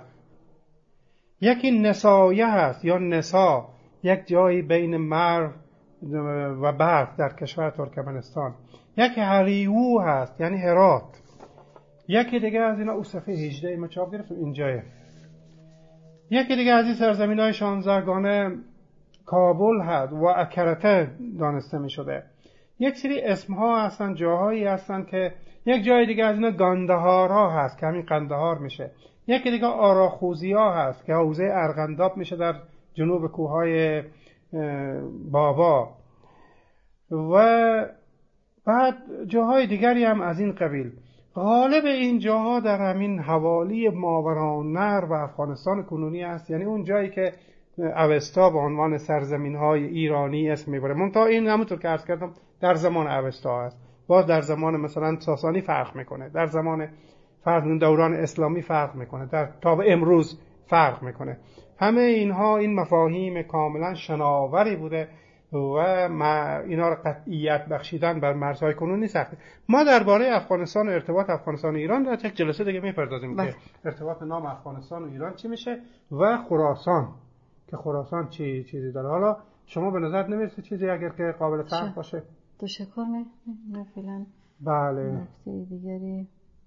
یکی نسایه هست یا نسا، یک جایی بین مرو و بلخ در کشور ترکمنستان. یکی هریو هست یعنی هرات. یکی دیگه از اینا اوصفه هجده ما چاپ گرفتم اینجایه. یکی دیگه از این سرزمین‌های شانزدهگانه کابل هست و اکرته دانسته می شده. یک سری اسمها هستن، جاهایی هستن که یک جای دیگه از اینا گاندهارها هست که همین قندهار میشه. یکی دیگه آراخوزی ها هست که حوزه ارغنداب میشه در جنوب کوههای بابا، و بعد جاهای دیگری هم از این قبیل. غالب این جاها در همین حوالی ماورالنهر و افغانستان کنونی است، یعنی اون جایی که اوستا به عنوان سرزمین‌های ایرانی اسم میبره. منتها این همونطور که عرض کردم در زمان اوستا است، باز در زمان مثلا ساسانی فرق میکنه، در زمان فرق دوران اسلامی فرق میکنه، در تا به امروز فرق میکنه. همه اینها این مفاهیم کاملا شناوری بوده و ما اینا رو قطعیت بخشیدن بر مرزهای کنونی سخته. ما درباره افغانستان و ارتباط افغانستان و ایران در یک جلسه دیگه میپردازیم که ارتباط نام افغانستان و ایران چی میشه و خراسان، که خراسان چی چیزی داره. حالا شما به نظر نمیرسه چیزی اگر که قابل فهم باشه؟ تشکر. نه نه فعلا. بله. نکته دیگری.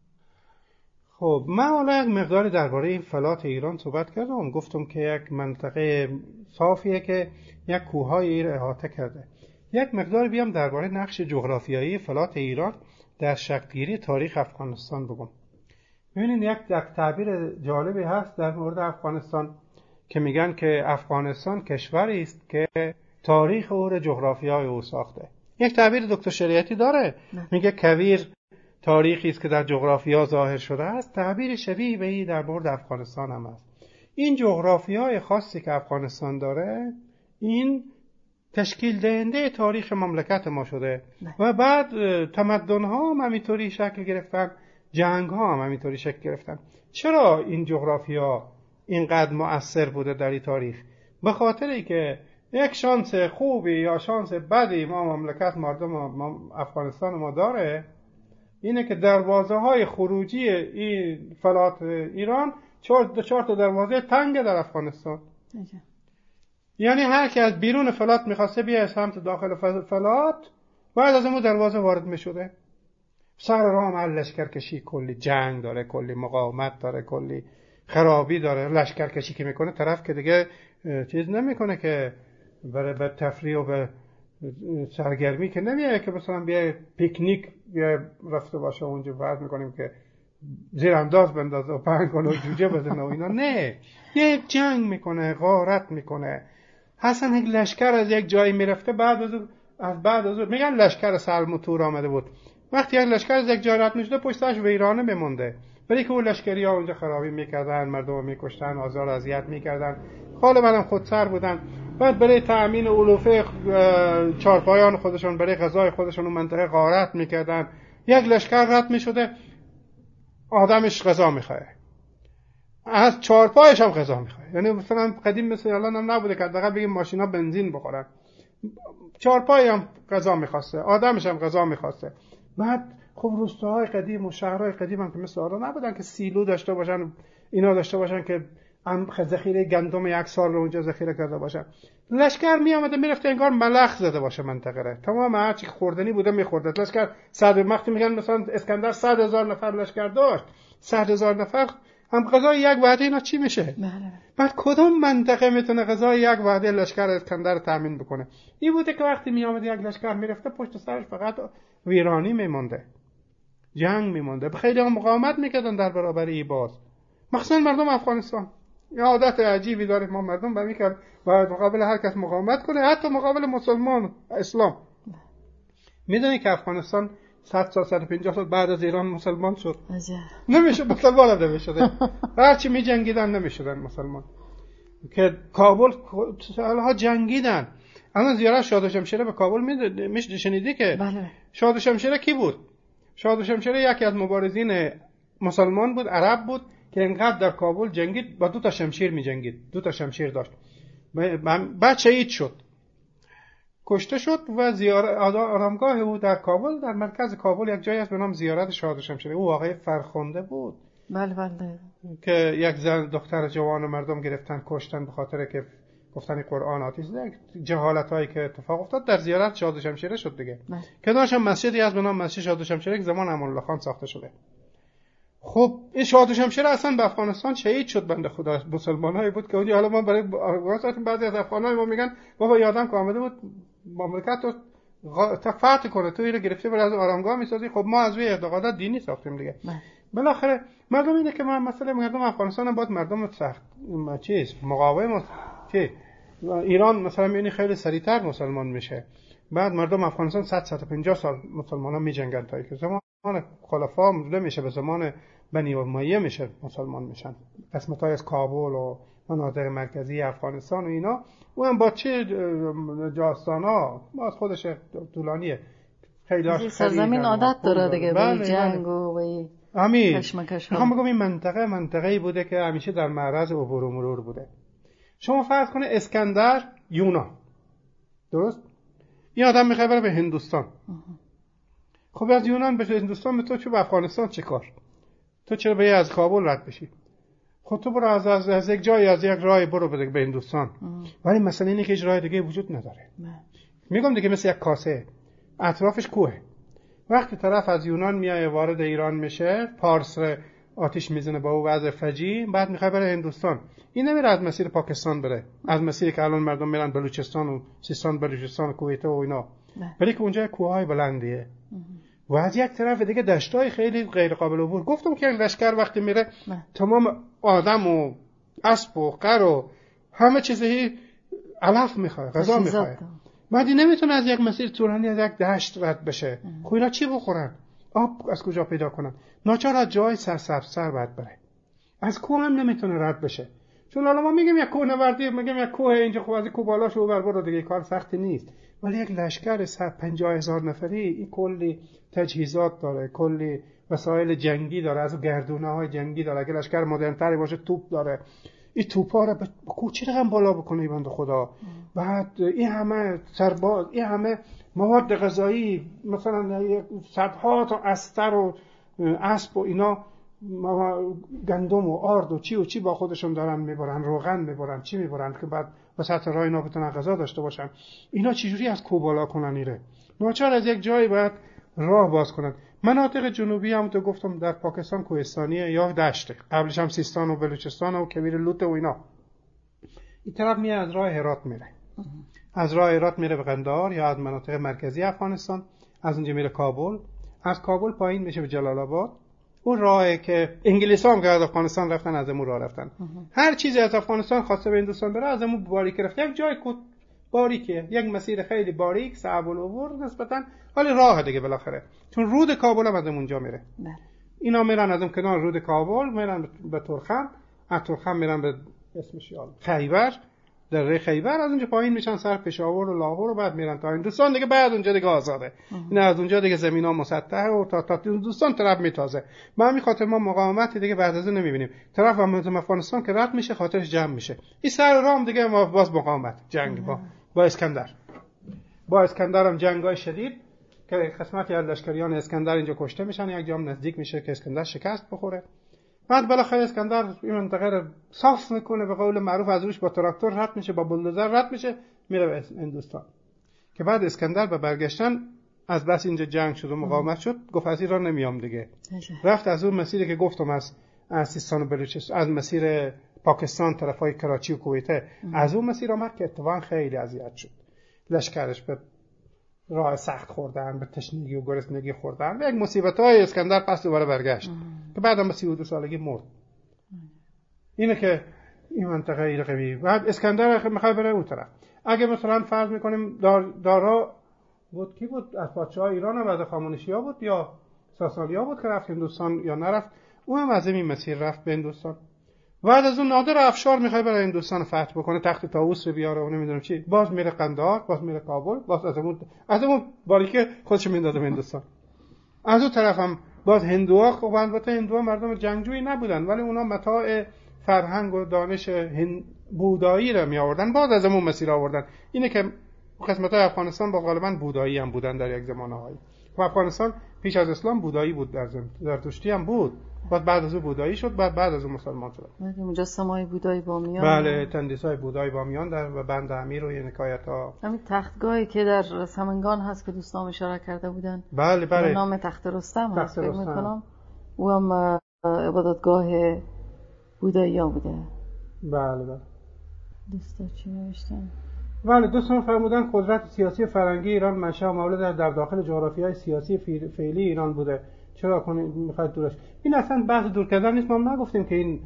خب من حالا یک مقداری درباره این فلات ایران صحبت کردم. گفتم که یک منطقه صافیه که یک کوههای را احاطه کرده. یک مقدار بیام درباره نقش جغرافیایی فلات ایران در شکل‌گیری تاریخ افغانستان بگم. ببینید یک تعبیر جالبی هست در مورد افغانستان که میگن که افغانستان کشوری است که تاریخ او را جغرافیای او ساخته. یک تعبیر دکتر شریعتی داره، میگه کویر تاریخی است که در جغرافیا ظاهر شده است. تعبیر شبیه به این در مورد افغانستان هم است. این جغرافیای خاصی که افغانستان داره این تشکیل دهنده تاریخ مملکت ما شده نه. و بعد تمدن ها هم همینطوری شکل گرفتن، جنگ ها هم همینطوری شکل گرفتن. چرا این جغرافیا اینقدر مؤثر بوده در این تاریخ؟ به خاطری که یک شانس خوبی یا شانس بدی ما مملکت مردم ما افغانستان ما داره، اینه که دروازه های خروجی این فلات ایران چهار چهار تا دروازه تنگ در افغانستان. ایجا. یعنی هر کی از بیرون فلات میخواسته بیاد سمت داخل فلات بعد از اون دروازه وارد میشده. سر راه هم لشکرکشی، کلی جنگ داره، کلی مقاومت داره، کلی خرابی داره. لشکرکشی که میکنه طرف که دیگه چیز نمیکنه که برای به تفریح و به سرگرمی که نمیاد که مثلا بیای پیکنیک بیای رفته باشه اونجا بعد میکنیم که زیر انداز بندازه و پهن کنه و جوجه بزنه و اینا. نه، یه جنگ میکنه، غارت میکنه. حسن یک لشکر از یک جایی میرفته، بعد از از بعد از میگن لشکر سلم و تور آمده بود. وقتی یک لشکر از یک جای رد میشده پشتش ویرانه میمونده، ولی که اون لشکری ها اونجا خرابی میکردن، مردم میکشتن، آزار اذیت میکردن. غالبا هم خودسر بودن. بعد برای تأمین علوفه چارپایان خودشون، برای غذای خودشون اون منطقه غارت میکردن. یک لشکر رد میشده آدمش غذا میخواه، از چارپایش هم غذا میخواه. یعنی مثلا قدیم مثل الان هم نبوده که حداقل بگیم ماشینا بنزین بخورن، چارپای هم غذا میخواسته، آدمش هم غذا میخواسته. بعد خب روستاهای قدیم و شهرهای قدیم هم که مثل الان نبودن که سیلو داشته باشن، اینا داشته باشن که هم ذخیره گندم یک سال رو اونجا ذخیره کرده باشن. لشکر می آمده میرفته انگار ملخ زده باشه منطقه را، تمام هر چی خوردنی بوده میخورد. لشکر صد وقتی میگن مثلا اسکندر صد هزار نفر لشکر داشت، صد هزار نفر هم غذای یک وعده اینا چی میشه؟ بله. بعد کدوم منطقه میتونه غذای یک وعده لشکر اسکندر تامین بکنه؟ این بوده که وقتی می آمده یک لشکر میرفته پشت سرش فقط ویرانی میمونده، جنگ میمونده. خیلی هم مقاومت میکردن در برابر این باز، مخصوصا مردم افغانستان. یه عادت عجیبی داره ما مردم برای که باید مقابل هر کس مقاومت کنه، حتی مقابل مسلمان اسلام. میدونی که افغانستان صد سال صد و پنجاه سال بعد از ایران مسلمان شد. نمیشه مسلمان هم نمیشده. هرچی می جنگیدن نمیشدن مسلمان. که کابل سالها جنگیدن. الان زیارت شاد و شمشیره به کابل میشه شنیدی که بله. شاد و شمشیره کی بود؟ شاد و شمشیره یکی از مبارزین مسلمان بود، عرب بود که اینقدر در کابل جنگید، با دو تا شمشیر می جنگید، دو تا شمشیر داشت. بعد شهید شد، کشته شد و زیارت آرامگاه او در کابل، در مرکز کابل یک جایی است به نام زیارت شاد و شمشیره. او آقای فرخنده بود. بله بله. که یک زن دختر جوان و مردم گرفتن کشتن به خاطر که گفتن قرآن آتیش ده. جهالت هایی که اتفاق افتاد در زیارت شاد و شمشیره شد دیگه. که داشتم مسجدی از به نام مسجد شاد و شمشیره که زمان امان الله خان ساخته شده. خب این شاه شمشیر اصلا به افغانستان شهید شد بنده خدا. مسلمانایی بود که اونجا، حالا ما برای افغانستان بعضی از افغانای ما میگن بابا یادم که آمده بود مملکت رو غ... فتح کنه، تو اینو گرفته برای از آرامگاه میسازی. خب ما از روی اعتقادات دینی ساختیم دیگه. بالاخره مردم اینه که من مثلا مردم افغانستان هم باید مردم سخت چیز مقاوم چی ایران مثلا میبینی خیلی سریعتر مسلمان میشه. بعد مردم افغانستان صد تا صد و پنجاه سال مسلمانان میجنگن تا اینکه زمان خلفا مدل میشه، به زمان بنی امیه میشه مسلمان میشن. قسمت‌های از کابل و مناطق مرکزی افغانستان و اینا، اون با چه داستانا باز خودش طولانیه. خیلی سرزمین عادت داره دیگه به جنگ و به همین. میخوام بگم این منطقه منطقه‌ای بوده که همیشه در معرض عبور و مرور بوده. شما فرض کنه اسکندر یونان، درست؟ این آدم میخواد بره به هندوستان. خب از یونان به هندوستان، به تو چه به افغانستان چه کار؟ تو چرا به از کابل رد بشی؟ خب تو برو از, از, از یک جای از یک راه برو به, به هندوستان. ولی مثلا اینه که هیچ راه دیگه وجود نداره. میگم دیگه مثل یک کاسه اطرافش کوه. وقتی طرف از یونان میایه وارد ایران میشه، پارس آتش میزنه با او وضع فجی، بعد میخواد بره هندوستان. این نمیره از مسیر پاکستان بره، از مسیری که الان مردم میرن بلوچستان و سیستان بلوچستان و کویت و اینا، ولی که اونجا کوههای بلندیه و از یک طرف دیگه دشتای خیلی غیر قابل عبور. گفتم که این لشکر وقتی میره تمام آدم و اسب و قر و همه چیزی علف میخواد، غذا میخواد. بعدی نمیتونه از یک مسیر طولانی از یک دشت رد بشه. خب اینا چی بخورن؟ آب از کجا پیدا کنن؟ ناچار از جای سرسبزتر باید بره. از کوه هم نمیتونه رد بشه. چون حالا ما میگیم یک کوه نوردی، میگیم یک کوه اینجا، خب از کوه بالاش اوبر برو دیگه، کار سختی نیست. ولی یک لشکر صد و پنجاه هزار نفری این کلی تجهیزات داره، کلی وسایل جنگی داره، از گردونه‌های جنگی داره. اگه لشکر مدرن‌تری باشه توپ داره. این توپا رو به کوچه رقم بالا بکنه ای بنده خدا. بعد این همه سرباز، این همه مواد غذایی، مثلا صدها تا استر و اسب و اینا، گندم و آرد و چی و چی با خودشون دارن میبرن، روغن میبرن، چی میبرن که بعد وسط راه اینا بتونن غذا داشته باشن. اینا چجوری از کوه بالا کنن ایره؟ ناچار از یک جایی باید راه باز کنن. مناطق جنوبی هم تو گفتم در پاکستان کوهستانیه یا دشته، قبلش هم سیستان و بلوچستان و کویر لوت و اینا. این طرف میاد از راه هرات میره، از راه هرات میره به قندهار یا از مناطق مرکزی افغانستان، از اونجا میره کابل، از کابل پایین میشه به جلال آباد. اون راهی که انگلیس‌ها هم که از افغانستان رفتن از اون راه رفتن. هر چیزی از افغانستان خواسته به هندوستان بره از اون باریک رفت. یک جای کد باریکه، یک مسیر خیلی باریک، صعب العبور نسبتاً، ولی راه دیگه بالاخره. چون رود کابل هم از اونجا میره. بله. اینا میرن از اون کنار رود کابل میرن به ترخم، از ترخم میرن به اسمش یاد خیبر، دره خیبر، از اونجا پایین میشن سر پشاور و لاهور و بعد میرن تا هندوستان دیگه. بعد اونجا دیگه آزاده. این از اونجا دیگه زمینا مسطحه و تا تا هندوستان طرف میتازه. ما همین خاطر ما مقاومت دیگه بعد از اون نمیبینیم. طرف هم افغانستان که رد میشه خاطرش جمع میشه. این سر رام دیگه ما باز مقاومت جنگ با با اسکندر. با اسکندر هم جنگای شدید که قسمتی از لشکریان اسکندر اینجا کشته میشن، یک جام نزدیک میشه که اسکندر شکست بخوره. بعد بالاخره اسکندر این منطقه رو صاف میکنه، به قول معروف از روش با تراکتور رد میشه، با بولدوزر رد میشه، میره به هندوستان. که بعد اسکندر به برگشتن از بس اینجا جنگ شد و مقاومت شد، گفت از ایران نمیام دیگه. رفت از اون مسیری که گفتم از از سیستان و بلوچستان، از مسیر پاکستان طرفای کراچی و کویت، از اون مسیر آمد که اتفاقا خیلی اذیت شد. لشکرش به راه سخت خوردن، به تشنگی و گرسنگی خوردن، یک مصیبت‌های اسکندر پس دوباره برگشت که بعدم به سی و دو سالگی مرد. اینه که این منطقه ایرقی. بعد اسکندر میخواد بره اون طرف. اگه مثلا فرض میکنیم دار دارا بود، کی بود از پادشاه ایران بعد خامنشی‌ها بود یا ساسانی‌ها بود که رفت هندوستان یا نرفت؟ اون هم از این مسیر رفت به هندوستان. بعد از اون نادر افشار میخواد بره هندوستان فتح بکنه، تخت طاووس رو بیاره و نمیدونم چی، باز میره قندهار، باز میره کابل، باز از اون از اون باریکه خودش میندازه به هندوستان. از اون طرف هم باز هندوها، خب البته هندوها مردم جنگجویی نبودن ولی اونا متاع فرهنگ و دانش هند بودایی رو می آوردن، باز از اون مسیر آوردن. اینه که قسمت‌های افغانستان با غالبا بودایی هم بودن در یک زمانه‌هایی. خب افغانستان پیش از اسلام بودایی بود، در زرتشتی هم بود، بعد بعد از اون بودایی شد، بعد بعد از اون مسلمان شد. مجسمه‌های بودایی بامیان، بله تندیس‌های بودایی بامیان در بند امیر و این حکایت‌ها. همین تختگاهی که در سمنگان هست که دوستان اشاره کرده بودن، بله بله، نام تخت رستم هست فکر می‌کنم، او هم عبادتگاه بودایی ها بوده. بله بله. دوستا چی نوشتن؟ بله، دوستان فرمودن قدرت سیاسی فرنگی ایران منشأ مولد در, در داخل جغرافیای سیاسی فعلی ایران بوده. چرا کنید میخواید دورش؟ این اصلا بحث دور کردن نیست. ما نگفتیم که این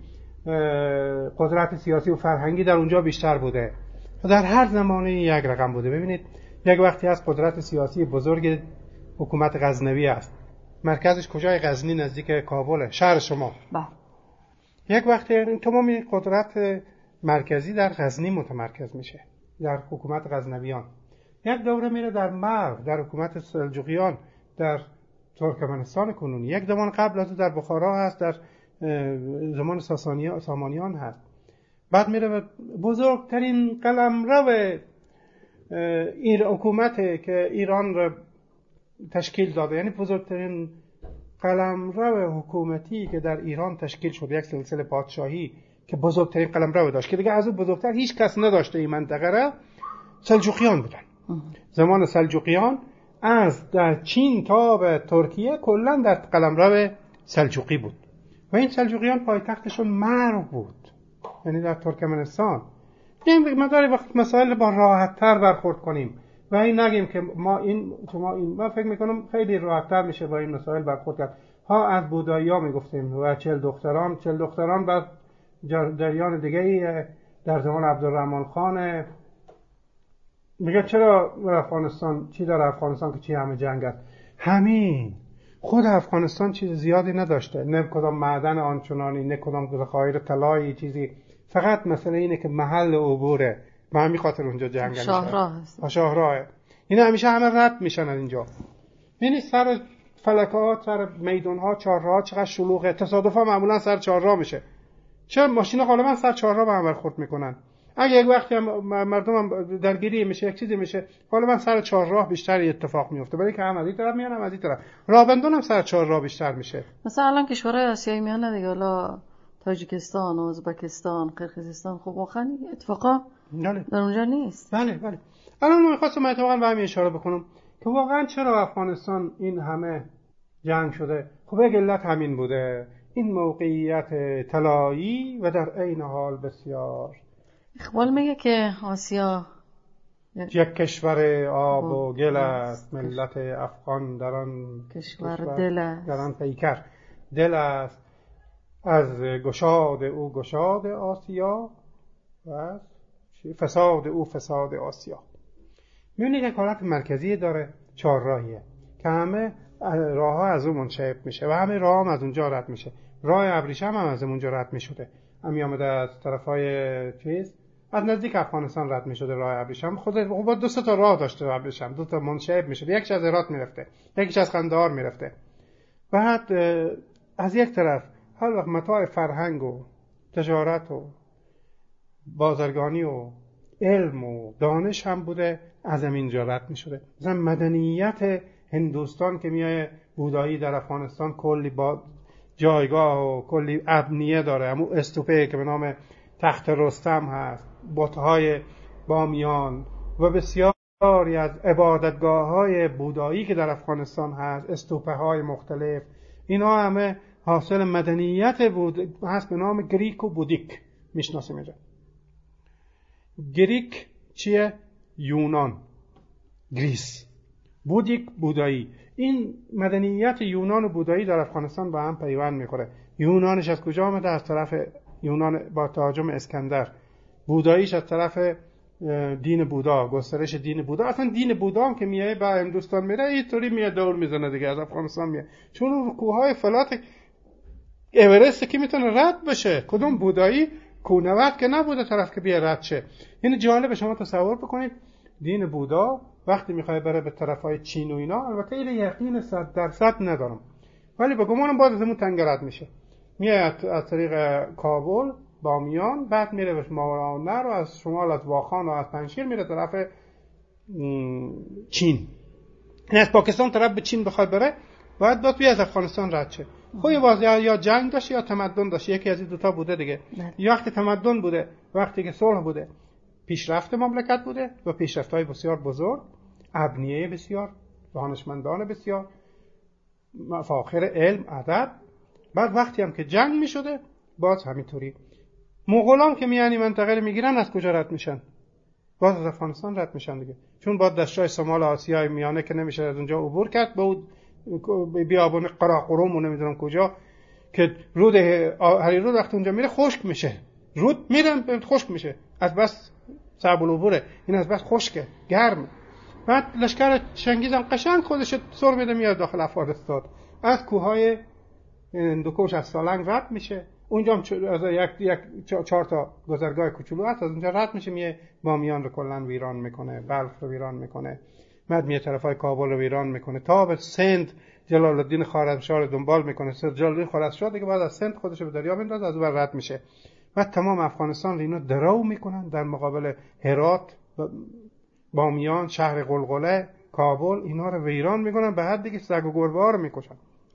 قدرت سیاسی و فرهنگی در اونجا بیشتر بوده. در هر زمانه یک رقم بوده. ببینید یک وقتی از قدرت سیاسی بزرگ حکومت غزنوی است. مرکزش کجای؟ غزنی نزدیک کابل، شهر شما. بله. یک وقتی تمام قدرت مرکزی در غزنی متمرکز میشه، در حکومت غزنویان. یک دوره میره در مرو، در حکومت سلجوقیان، در ترکمنستان کنونی. یک زمان قبل از در بخارا هست، در زمان سامانیان هست. بعد میره به بزرگترین قلمرو این حکومت که ایران را تشکیل داده، یعنی بزرگترین قلمرو حکومتی که در ایران تشکیل شد، یک سلسله پادشاهی که بزرگترین قلمرو داشت که دیگه از اون بزرگتر هیچ کس نداشته این منطقه را، سلجوقیان بودن. زمان سلجوقیان از در چین تا به ترکیه کلا در قلمرو سلجوقی بود و این سلجوقیان پایتختشون مرو بود، یعنی در ترکمنستان. این مداری وقت مسائل با راحت تر برخورد کنیم و این نگیم که ما این شما این ما فکر میکنم خیلی راحت تر میشه با این مسائل برخورد کرد. ها از بودایی ها میگفتیم و چل دختران چل دختران بعد جریان دیگه ای در زمان عبدالرحمن خان میگه چرا افغانستان چی داره افغانستان که چی همه جنگ است. همین خود افغانستان چیز زیادی نداشته، نه کدام معدن آنچنانی، نه کدام ذخایر طلایی چیزی، فقط مثلا اینه که محل عبوره و همین خاطر اونجا جنگ میشه. شاهراه هست. شاهراهه. اینا همیشه همه رد میشن از اینجا. یعنی سر فلکات، سر میدان‌ها، چهارراه چقدر شلوغه. تصادفا معمولا سر چهارراه میشه. چرا ماشینا غالبا سر چهارراه به هم برخورد میکنن. اگه یک وقتی هم مردم هم درگیری میشه، یک چیزی میشه، غالبا سر چهارراه بیشتر اتفاق میفته، برای که هم از این طرف میان هم از این طرف. راهبندان هم سر چهارراه بیشتر میشه. مثلا الان کشورهای آسیایی میانه دیگه، حالا تاجیکستان، ازبکستان، قرقیزستان، خب واقعا اتفاقا بله در اونجا نیست. بله بله. الان من می‌خواستم اتفاقا به همین اشاره بکنم که واقعا چرا افغانستان این همه جنگ شده. خب یک علت همین بوده، این موقعیت طلایی و در عین حال بسیار. اقبال میگه که آسیا یک کشور آب و گل است، ملت افغان در آن کشور دل است، در آن پیکر دل است، از گشاد او گشاد آسیا و از فساد او فساد آسیا. می‌بینید یک حالت مرکزی داره، چهار راهیه که همه راه ها از اون منشعب میشه و همه راه هم از اونجا رد میشه. راه ابریشم هم از اونجا رد میشده، همی آمده از طرفای چیز از نزدیک افغانستان رد میشده. راه ابریشم خود با دو سه تا راه داشته ابریشم، دو تا منشعب میشده، یکیش از هرات میرفته، یکیش از قندهار میرفته. بعد از یک طرف هر وقت متاع فرهنگ و تجارت و بازرگانی و علم و دانش هم بوده، از اینجا رد میشده. مثلا مدنیت هندوستان که میای بودایی در افغانستان کلی با جایگاه و کلی ابنیه داره، همون استوپه که به نام تخت رستم هست، بت‌های بامیان و بسیاری از عبادتگاه‌های بودایی که در افغانستان هست، استوپه‌های مختلف، اینا همه حاصل مدنیت بود هست به نام گریک و بودیک میشناسیم اینجا. گریک چیه؟ یونان، گریس. بودیک بودایی. این مدنیت یونان و بودایی در افغانستان با هم پیوند میخوره. یونانش از کجا آمده؟ از طرف یونان با تهاجم اسکندر. بوداییش از طرف دین بودا، گسترش دین بودا. اصلا دین بودا هم که میایه با هندوستان میره اینطوری میاد دور میزنه دیگه، از افغانستان میاد، چون کوههای فلات اورست که میتونه رد بشه. کدوم بودایی؟ کوهنورد که نبوده طرف که بیا رد شه. یعنی جالب شما تصور بکنید دین بودا وقتی میخواد بره به طرفای چین و اینا، البته این یقین صد درصد ندارم ولی به گمانم باز از اون تنگ رد میشه، میاد از طریق کابل بامیان، بعد میره به ماورانهر و از شمال از واخان و از پنشیر میره طرف چین. نه از پاکستان طرف به چین بخواد بره باید باید بیا از افغانستان رد شه. خب واضحه یا جنگ داشت یا تمدن داشت، یکی از این دوتا بوده دیگه. یا وقتی تمدن بوده، وقتی که صلح بوده، پیشرفت مملکت بوده و پیشرفت‌های بسیار بزرگ، ابنیه بسیار، دانشمندان بسیار، مفاخر علم، ادب بعد وقتی هم که جنگ میشده باز همینطوری. مغولان که میانی منطقه رو میگیرن از کجا رد میشن؟ باز از افغانستان رد میشن دیگه، چون با دشتای شمال آسیای میانه که نمیشه از اونجا عبور کرد به بیابون قراقرم و نمیدونم کجا که رود هریرود وقتی اونجا میره خشک میشه، رود میره خشک میشه از بس صعب العبوره، این از بس خشکه گرم. بعد لشکر چنگیز هم قشنگ خودش سر میده میاد داخل افغانستان، از کوههای هندوکش از سالنگ رد میشه، اونجا هم از یک یک چهار تا گذرگاه کوچولو هست، از اونجا رد میشه میه بامیان رو کلا ویران میکنه، بلخ رو ویران میکنه، بعد میه طرفای کابل رو ویران میکنه تا به سند جلال الدین خوارزمشاه رو دنبال میکنه. جلال الدین خوارزمشاه دیگه بعد از سند خودش رو به دریا میندازه، از اون رد میشه. بعد تمام افغانستان رو اینا درو میکنن در مقابل هرات، بامیان، شهر قلقله، کابل، اینا رو ویران میکنن به حدی که سگ و گربه ها رو میکشن.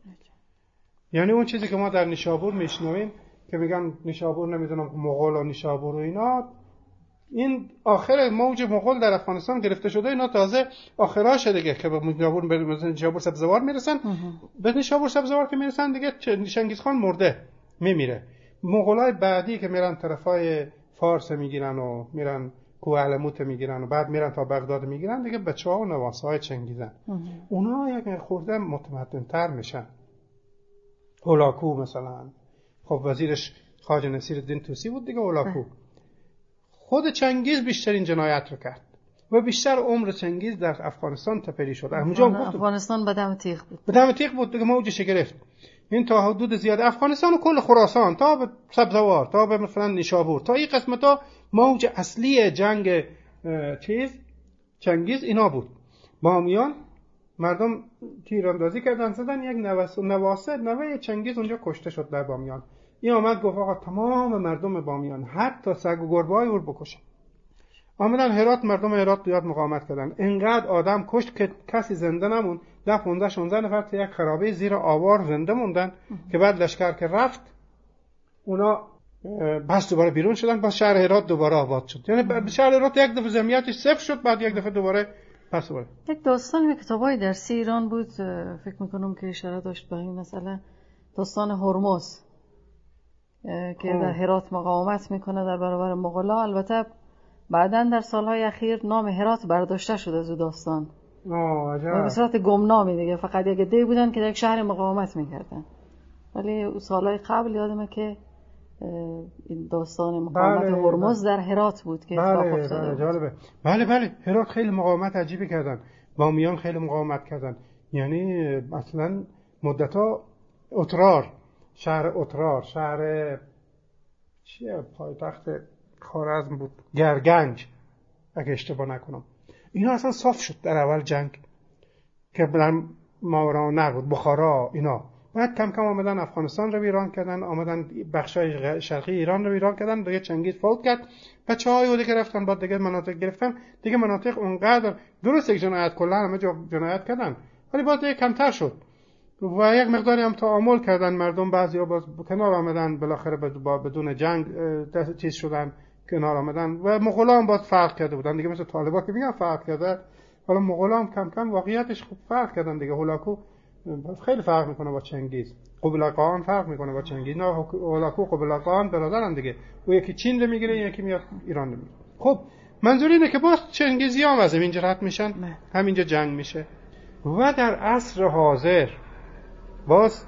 یعنی اون چیزی که ما در نیشابور میشنویم که میگن نیشابور نمیدونم مغول و نیشابور و اینا، این آخر موج مغول در افغانستان گرفته شده، اینا تازه آخراشه دیگه که به نیشابور به نیشابور سبزوار میرسن. به نیشابور سبزوار که میرسن دیگه چنگیز خان مرده میمیره. مغولای بعدی که میرن طرفای فارس میگیرن و میرن کوه علموت میگیرن و بعد میرن تا بغداد میگیرن دیگه، بچه‌ها و نواسای چنگیزن. اونا یک خورده متمدن‌تر میشن. هولاکو مثلا، خب وزیرش خواجه نصیرالدین طوسی بود دیگه. هولاکو خود چنگیز بیشترین جنایت رو کرد و بیشتر عمر چنگیز در افغانستان تپری شد. اونجا افغانستان به دم تیغ بود، به دم تیغ بود دیگه، موجش گرفت. این تا حدود زیاد افغانستان و کل خراسان تا به سبزوار تا به مثلا نیشابور تا این قسمتا موج اصلی جنگ چیز چنگیز اینا بود. بامیان مردم تیراندازی کردن، زدن یک نواسه نوه چنگیز اونجا کشته شد در بامیان. این آمد گفت آقا تمام مردم بامیان حتی سگ و گربه های رو بکشن. آمدن هرات، مردم هرات زیاد مقاومت کردن، اینقدر آدم کشت که کسی زنده نموند. ده پانزده شانزده نفر تا یک خرابه زیر آوار زنده موندن که بعد لشکر که رفت اونا بس دوباره بیرون شدن، با شهر هرات دوباره آباد شد. یعنی شهر هرات یک دفعه جمعیتش صفر شد، بعد یک دفعه دوباره پس دوباره. یک داستانی به کتابای درسی ایران بود، فکر میکنم که اشاره داشت به این مسئله، داستان هرمز که در هرات مقاومت میکنه در برابر مغولا. البته بعداً در سالهای اخیر نام هرات برداشته شده از داستان. آه عجب. به صورت گمنامی دیگه، فقط یک عده بودن که در یک شهر مقاومت میکردن. ولی سالهای قبل یادمه که این داستان مقاومت بله هرمز در هرات بود که اتفاق بله افتاده بله جالبه. بله بله هرات خیلی مقاومت عجیبی کردن، بامیان خیلی مقاومت کردن. یعنی مثلا مدت‌ها اترار، شهر اترار، شهر چیه پایتخت خوارزم بود، گرگنج اگه اشتباه نکنم، اینا اصلا صاف شد در اول جنگ که بلن ماورانهر بود، بخارا اینا. بعد کم کم آمدن افغانستان رو ویران کردن، آمدن بخشای شرقی ایران رو ویران کردن. دیگه چنگیز فوت کرد، بچه‌های اوده گرفتن، بعد دیگه مناطق گرفتن. دیگه مناطق اونقدر درست یک جنایت کلا همه جا جنایت کردن، ولی باز دیگه کمتر شد و یک مقداری هم تعامل کردن مردم. بعضیا باز کنار آمدن، بالاخره بدون جنگ چیز شدن، کنار آمدن. و مغولا هم باز فرق کرده بودن دیگه، مثل طالبا که میگن فرق کرده. حالا مغولا هم کم کم واقعیتش خوب فرق کردن دیگه. هولاکو خیلی فرق میکنه با چنگیز، قبلاقان فرق میکنه با چنگیز. نه هولاکو قبلاقان برادرن دیگه، او یکی چین رو میگیره، یکی میاد ایران رو میگیره. خب منظور اینه که باز چنگیزی هم از اینجا رد میشن، همینجا جنگ میشه. و در عصر حاضر باز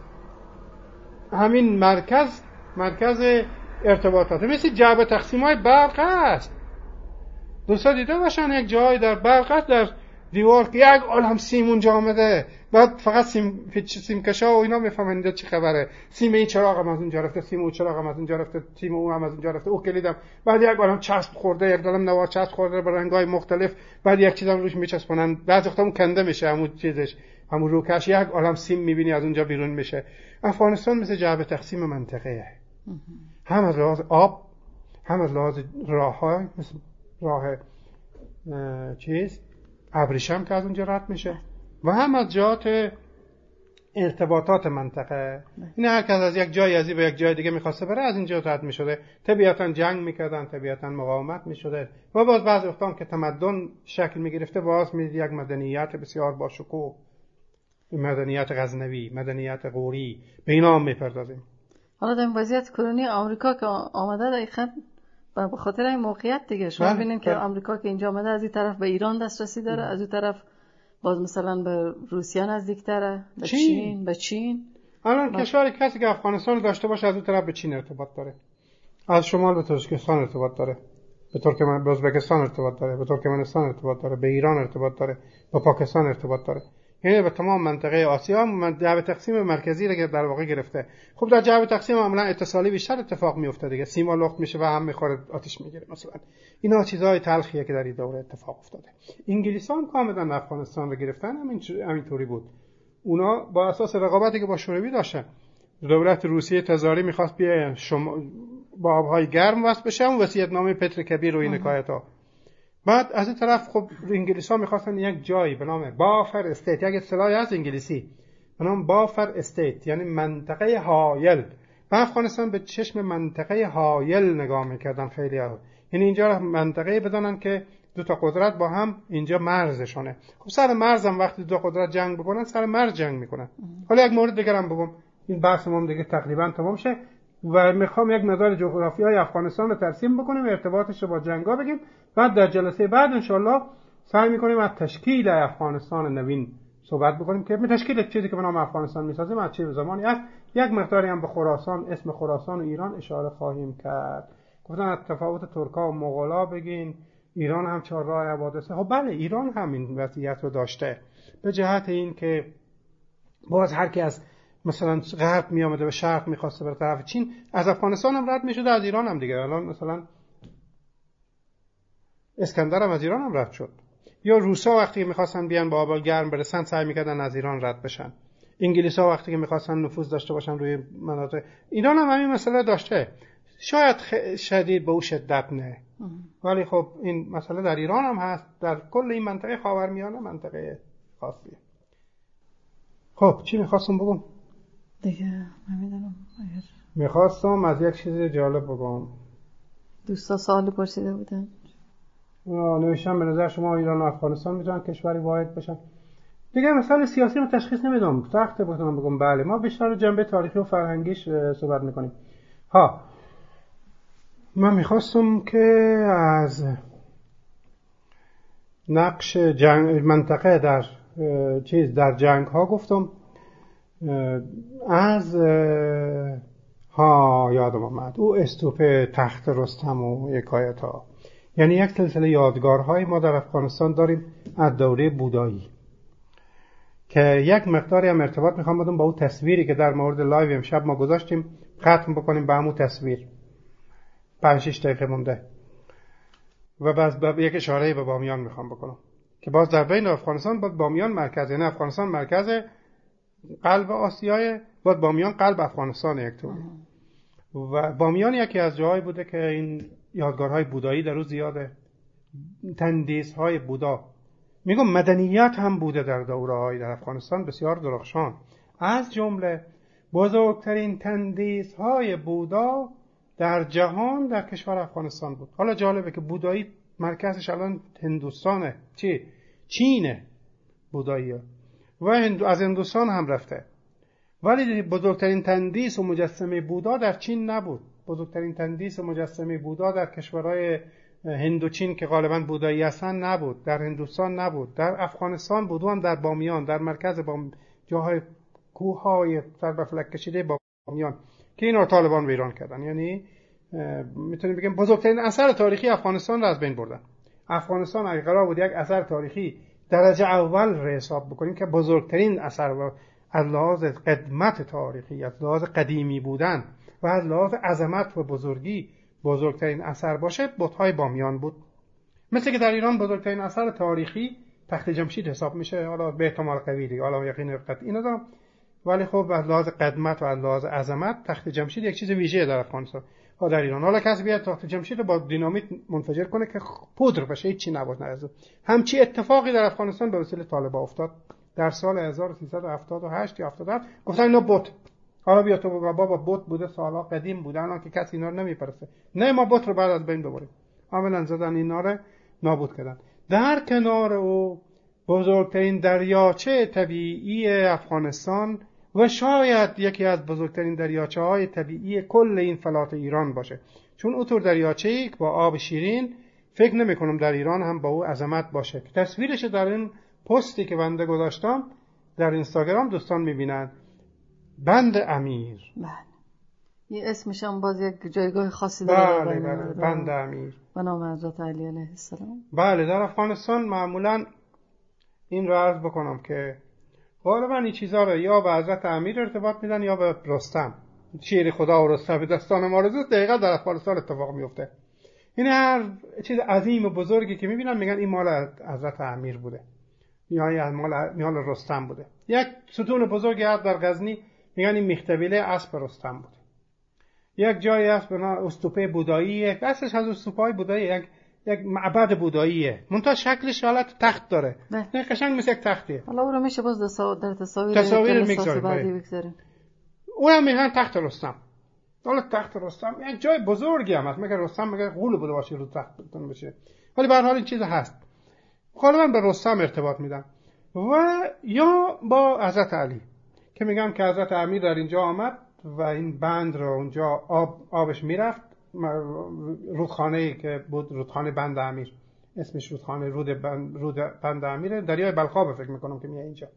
همین مرکز مرکز ارتباطات مثل جعبه تقسیمای برق است. دوستا دیده باشن یک جای در برق است، در دیوار که یک عالم سیم اونجا آمده، بعد فقط سیم سیم کشا و اینا میفهمن اینجا چه خبره. سیم این چراغ هم از اونجا رفته، سیم اون چراغ هم از اونجا رفته، سیم اون هم از اونجا رفته، او کلیدم. بعد یک عالم چسب خورده، یک عالم نوار چسب خورده با رنگای مختلف، بعد یک چیزام روش میچسبونن، بعضی وقتا اون کنده میشه، همون چیزش همون روکش، یک عالم سیم میبینی از اونجا بیرون میشه. افغانستان مثل جعبه تقسیم منطقه، هم از لحاظ آب، هم از لحاظ راه‌های، مثل راه چیز ابریشم که از اونجا رد میشه، و هم از جهات ارتباطات منطقه. این هر کس از یک جای ازی به یک جای دیگه میخواسته بره از اینجا رد میشده. طبیعتا جنگ میکردن، طبیعتا مقاومت میشده، و باز بعضی وقتا که تمدن شکل میگرفته باز میدید یک مدنیت بسیار با شکوه. مدنیت غزنوی، مدنیت غوری، به اینا میپردازیم. حالا در وضعیت کرونی آمریکا که آمده دقیقاً به خاطر این موقعیت دیگه شما ببینید که آمریکا که اینجا آمده از این طرف به ایران دسترسی داره، از اون طرف باز مثلا به روسیه نزدیک‌تره، به چین, چین به چین. الان کشور کسی که افغانستان داشته باشه از اون طرف به چین ارتباط داره، از شمال به تاجیکستان ارتباط داره، به ترکمن به ازبکستان ارتباط داره، به ترکمنستان ارتباط داره، به ایران ارتباط داره، به پاکستان ارتباط داره. یعنی به تمام منطقه آسیا من جعبه تقسیم مرکزی رو که در واقع گرفته. خب در جعبه تقسیم معمولا اتصالی بیشتر اتفاق میفته دیگه، سیما لخت میشه و هم میخوره آتش میگیره مثلا. اینا چیزای تلخیه که در این دوره اتفاق افتاده. انگلیسان کاملا افغانستان رو گرفتن، همین همینطوری بود. اونا با اساس رقابتی که با شوروی داشتن، دولت روسیه تزاری میخواست بیای شما با آبهای گرم وصل بشه، اون وصیت‌نامه پتر کبیر و این حکایت‌ها. بعد از این طرف خب انگلیس‌ها می‌خواستن یک جایی به نام بافر استیت، یک اصطلاحی از انگلیسی به نام بافر استیت، یعنی منطقه حایل. و افغانستان به چشم منطقه حایل نگاه می‌کردن خیلی ها. یعنی اینجا منطقه بدانن که دو تا قدرت با هم اینجا مرزشونه. خب سر مرز هم وقتی دو قدرت جنگ بکنن سر مرز جنگ میکنن. حالا یک مورد دیگه هم بگم، این بحث ما دیگه تقریبا تمام شه و میخوام یک مقدار جغرافیای افغانستان رو ترسیم بکنیم، ارتباطش رو با جنگا بگیم. بعد در جلسه بعد انشالله سعی میکنیم از تشکیل افغانستان نوین صحبت بکنیم که به تشکیل چیزی که به نام افغانستان میسازیم از چه زمانی است. یک مقداری هم به خراسان، اسم خراسان و ایران اشاره خواهیم کرد. گفتن از تفاوت ترکا و مغولا بگین، ایران هم چهارراه حوادثه. خب بله ایران هم این وضعیت رو داشته، به جهت این که باز هر کی از مثلا غرب می آمده به شرق می‌خواسته بر طرف چین، از افغانستان هم رد می‌شد، از ایران هم دیگه. الان مثلا اسکندر هم از ایران هم رد شد. یا روسا وقتی که می‌خواستن بیان با آب گرم برسن سعی می‌کردن از ایران رد بشن. انگلیس‌ها وقتی که می‌خواستن نفوذ داشته باشن روی مناطق، ایران هم همین مسئله داشته. شاید خ... شدید به اون شدت نه، ولی خب این مسئله در ایران هم هست، در کل این منطقه خاورمیانه منطقه خاصیه. خب چی می‌خواستم بگم؟ دیگه نمیدونم. میخواستم از یک چیز جالب بگم. دوستا سوال پرسیده بودن. نوشتم به نظر شما ایران و افغانستان میتونن کشوری واحد بشن؟ دیگه مسئله سیاسی رو تشخیص نمیدم، سخته بگم بگم بله. ما بیشتر جنبه تاریخی و فرهنگیش صحبت میکنیم. ها من میخواستم که از نقش جنگ منطقه در چیز در جنگ ها گفتم، از ها یادم آمد او استوپ تخت رستم و حکایت ها، یعنی یک سلسله یادگارهای ما در افغانستان داریم از دوره بودایی که یک مقداری هم ارتباط میخوام بدم با اون تصویری که در مورد لایو امشب ما گذاشتیم، ختم بکنیم با همون تصویر. پنج شش دقیقه مونده و باز با یک اشاره به بامیان میخوام بکنم که باز در بین افغانستان با بامیان مرکز، یعنی افغانستان مرکز قلب آسیای، باید بامیان قلب افغانستان یک طوری. و بامیان یکی از جاهای بوده که این یادگارهای بودایی در روز زیاده، تندیس‌های بودا، میگم مدنیت هم بوده در دوره‌های در افغانستان بسیار درخشان. از جمله بزرگترین تندیس‌های بودا در جهان در کشور افغانستان بود. حالا جالبه که بودایی مرکزش الان هندوستانه، چی؟ چینه بوداییه و از هندوستان هم رفته، ولی بزرگترین تندیس و مجسمه بودا در چین نبود. بزرگترین تندیس و مجسمه بودا در کشورهای هندوچین که غالبا بودایی هستن نبود، در هندوستان نبود، در افغانستان بود و هم در بامیان، در مرکز بام جاهای کوههای سر به فلک کشیده بامیان که اینا طالبان ویران کردن. یعنی میتونیم بگیم بزرگترین اثر تاریخی افغانستان را از بین بردن. افغانستان اگه قرار بود یک اثر تاریخی درجه اول را حساب بکنیم که بزرگترین اثر و از لحاظ قدمت تاریخی، از لحاظ قدیمی بودن و از لحاظ عظمت و بزرگی بزرگترین اثر باشه، بت‌های بامیان بود. مثل که در ایران بزرگترین اثر تاریخی تخت جمشید حساب میشه، حالا به احتمال قوی دیگه، حالا یقین قطعی ندارم، ولی خب از لحاظ قدمت و از لحاظ عظمت تخت جمشید یک چیز ویژه در افغانستان ها در ایران. حالا کسی بیاد تخت جمشید رو با دینامیت منفجر کنه که پودر بشه، هیچ چی نبود. همچی اتفاقی در افغانستان به وسیله طالبان افتاد در سال هزار و سیصد و هفتاد و هشت یا هفتاد و هفت. گفتن اینا بت، حالا بیا تو بگو بابا بت بوده، سالها قدیم بوده، الان که کسی اینا رو نمیپرسته، نه ما بت رو بعد از بین ببریم. عملاً زدن اینا رو نابود کردن. در کنار او بزرگترین دریاچه طبیعی افغانستان و شاید یکی از بزرگترین دریاچه های طبیعی کل این فلات ایران باشه، چون اونطور دریاچه‌ای با آب شیرین فکر نمی کنم در ایران هم با او عظمت باشه. تصویرش در این پستی که بنده گذاشتم در اینستاگرام دوستان میبینن. بند امیر. بله. این اسمش هم باز یک جایگاه خاصی داره. بله بله. بند امیر به نام حضرت علی علیه السلام. بله. در افغانستان معمولا این رو عرض بکنم که غالبا این چیزها رو یا به حضرت امیر ارتباط میدن یا به رستم. شیر خدا و رستم دستان مارزوست دقیقا در افغانستان اتفاق میفته. این هر چیز عظیم و بزرگی که میبینن میگن این مال حضرت امیر بوده یا مال مال رستم بوده. یک ستون بزرگی هست در غزنی میگن این میختبیله اسب رستم بوده. یک جایی هست به نام استوپه بودایی، اصلش از استوپه‌های بودایی یک یک معبد بوداییه، منتها شکلش حالت تخت داره. نه قشنگ مثل یک تختیه. حالا اون رو میشه باز در تصاویر تصاویر میگذاریم. اونم میگن تخت رستم. حالا تخت رستم یک جای بزرگی هم هست، مگر رستم مگر غول بوده باشه رو تخت بتونه بشه، ولی به هر حال این چیز هست. غالبا به رستم ارتباط میدن و یا با حضرت علی که میگن که حضرت امیر در اینجا آمد و این بند رو اونجا آب آبش میرفت. رودخانه‌ای که بود رودخانه بند امیر، اسمش رودخانه رود بند رود بند امیره، دریای بلخاب فکر میکنم که میاد اینجا،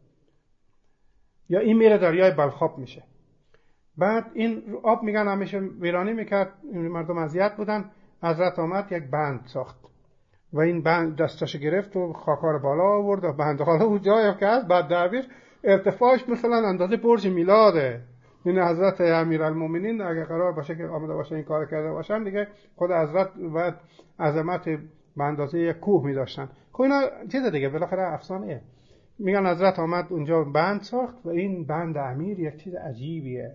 یا این میره دریای بلخاب میشه. بعد این آب میگن همیشه ویرانی میکرد، مردم اذیت بودن. حضرت آمد یک بند ساخت و این بند دستش گرفت و خاکار بالا آورد و بند حالا اون جایی که هست بعد دعویر ارتفاعش مثلا اندازه برج میلاده. این حضرت امیرالمومنین اگه قرار باشه که آمده باشه این کار کرده باشن دیگه خود حضرت و عظمت به اندازه یک کوه می‌داشتن. خب اینا چیز دیگه بالاخره افسانه‌ایه. میگن حضرت آمد اونجا بند ساخت و این بند امیر یک چیز عجیبیه.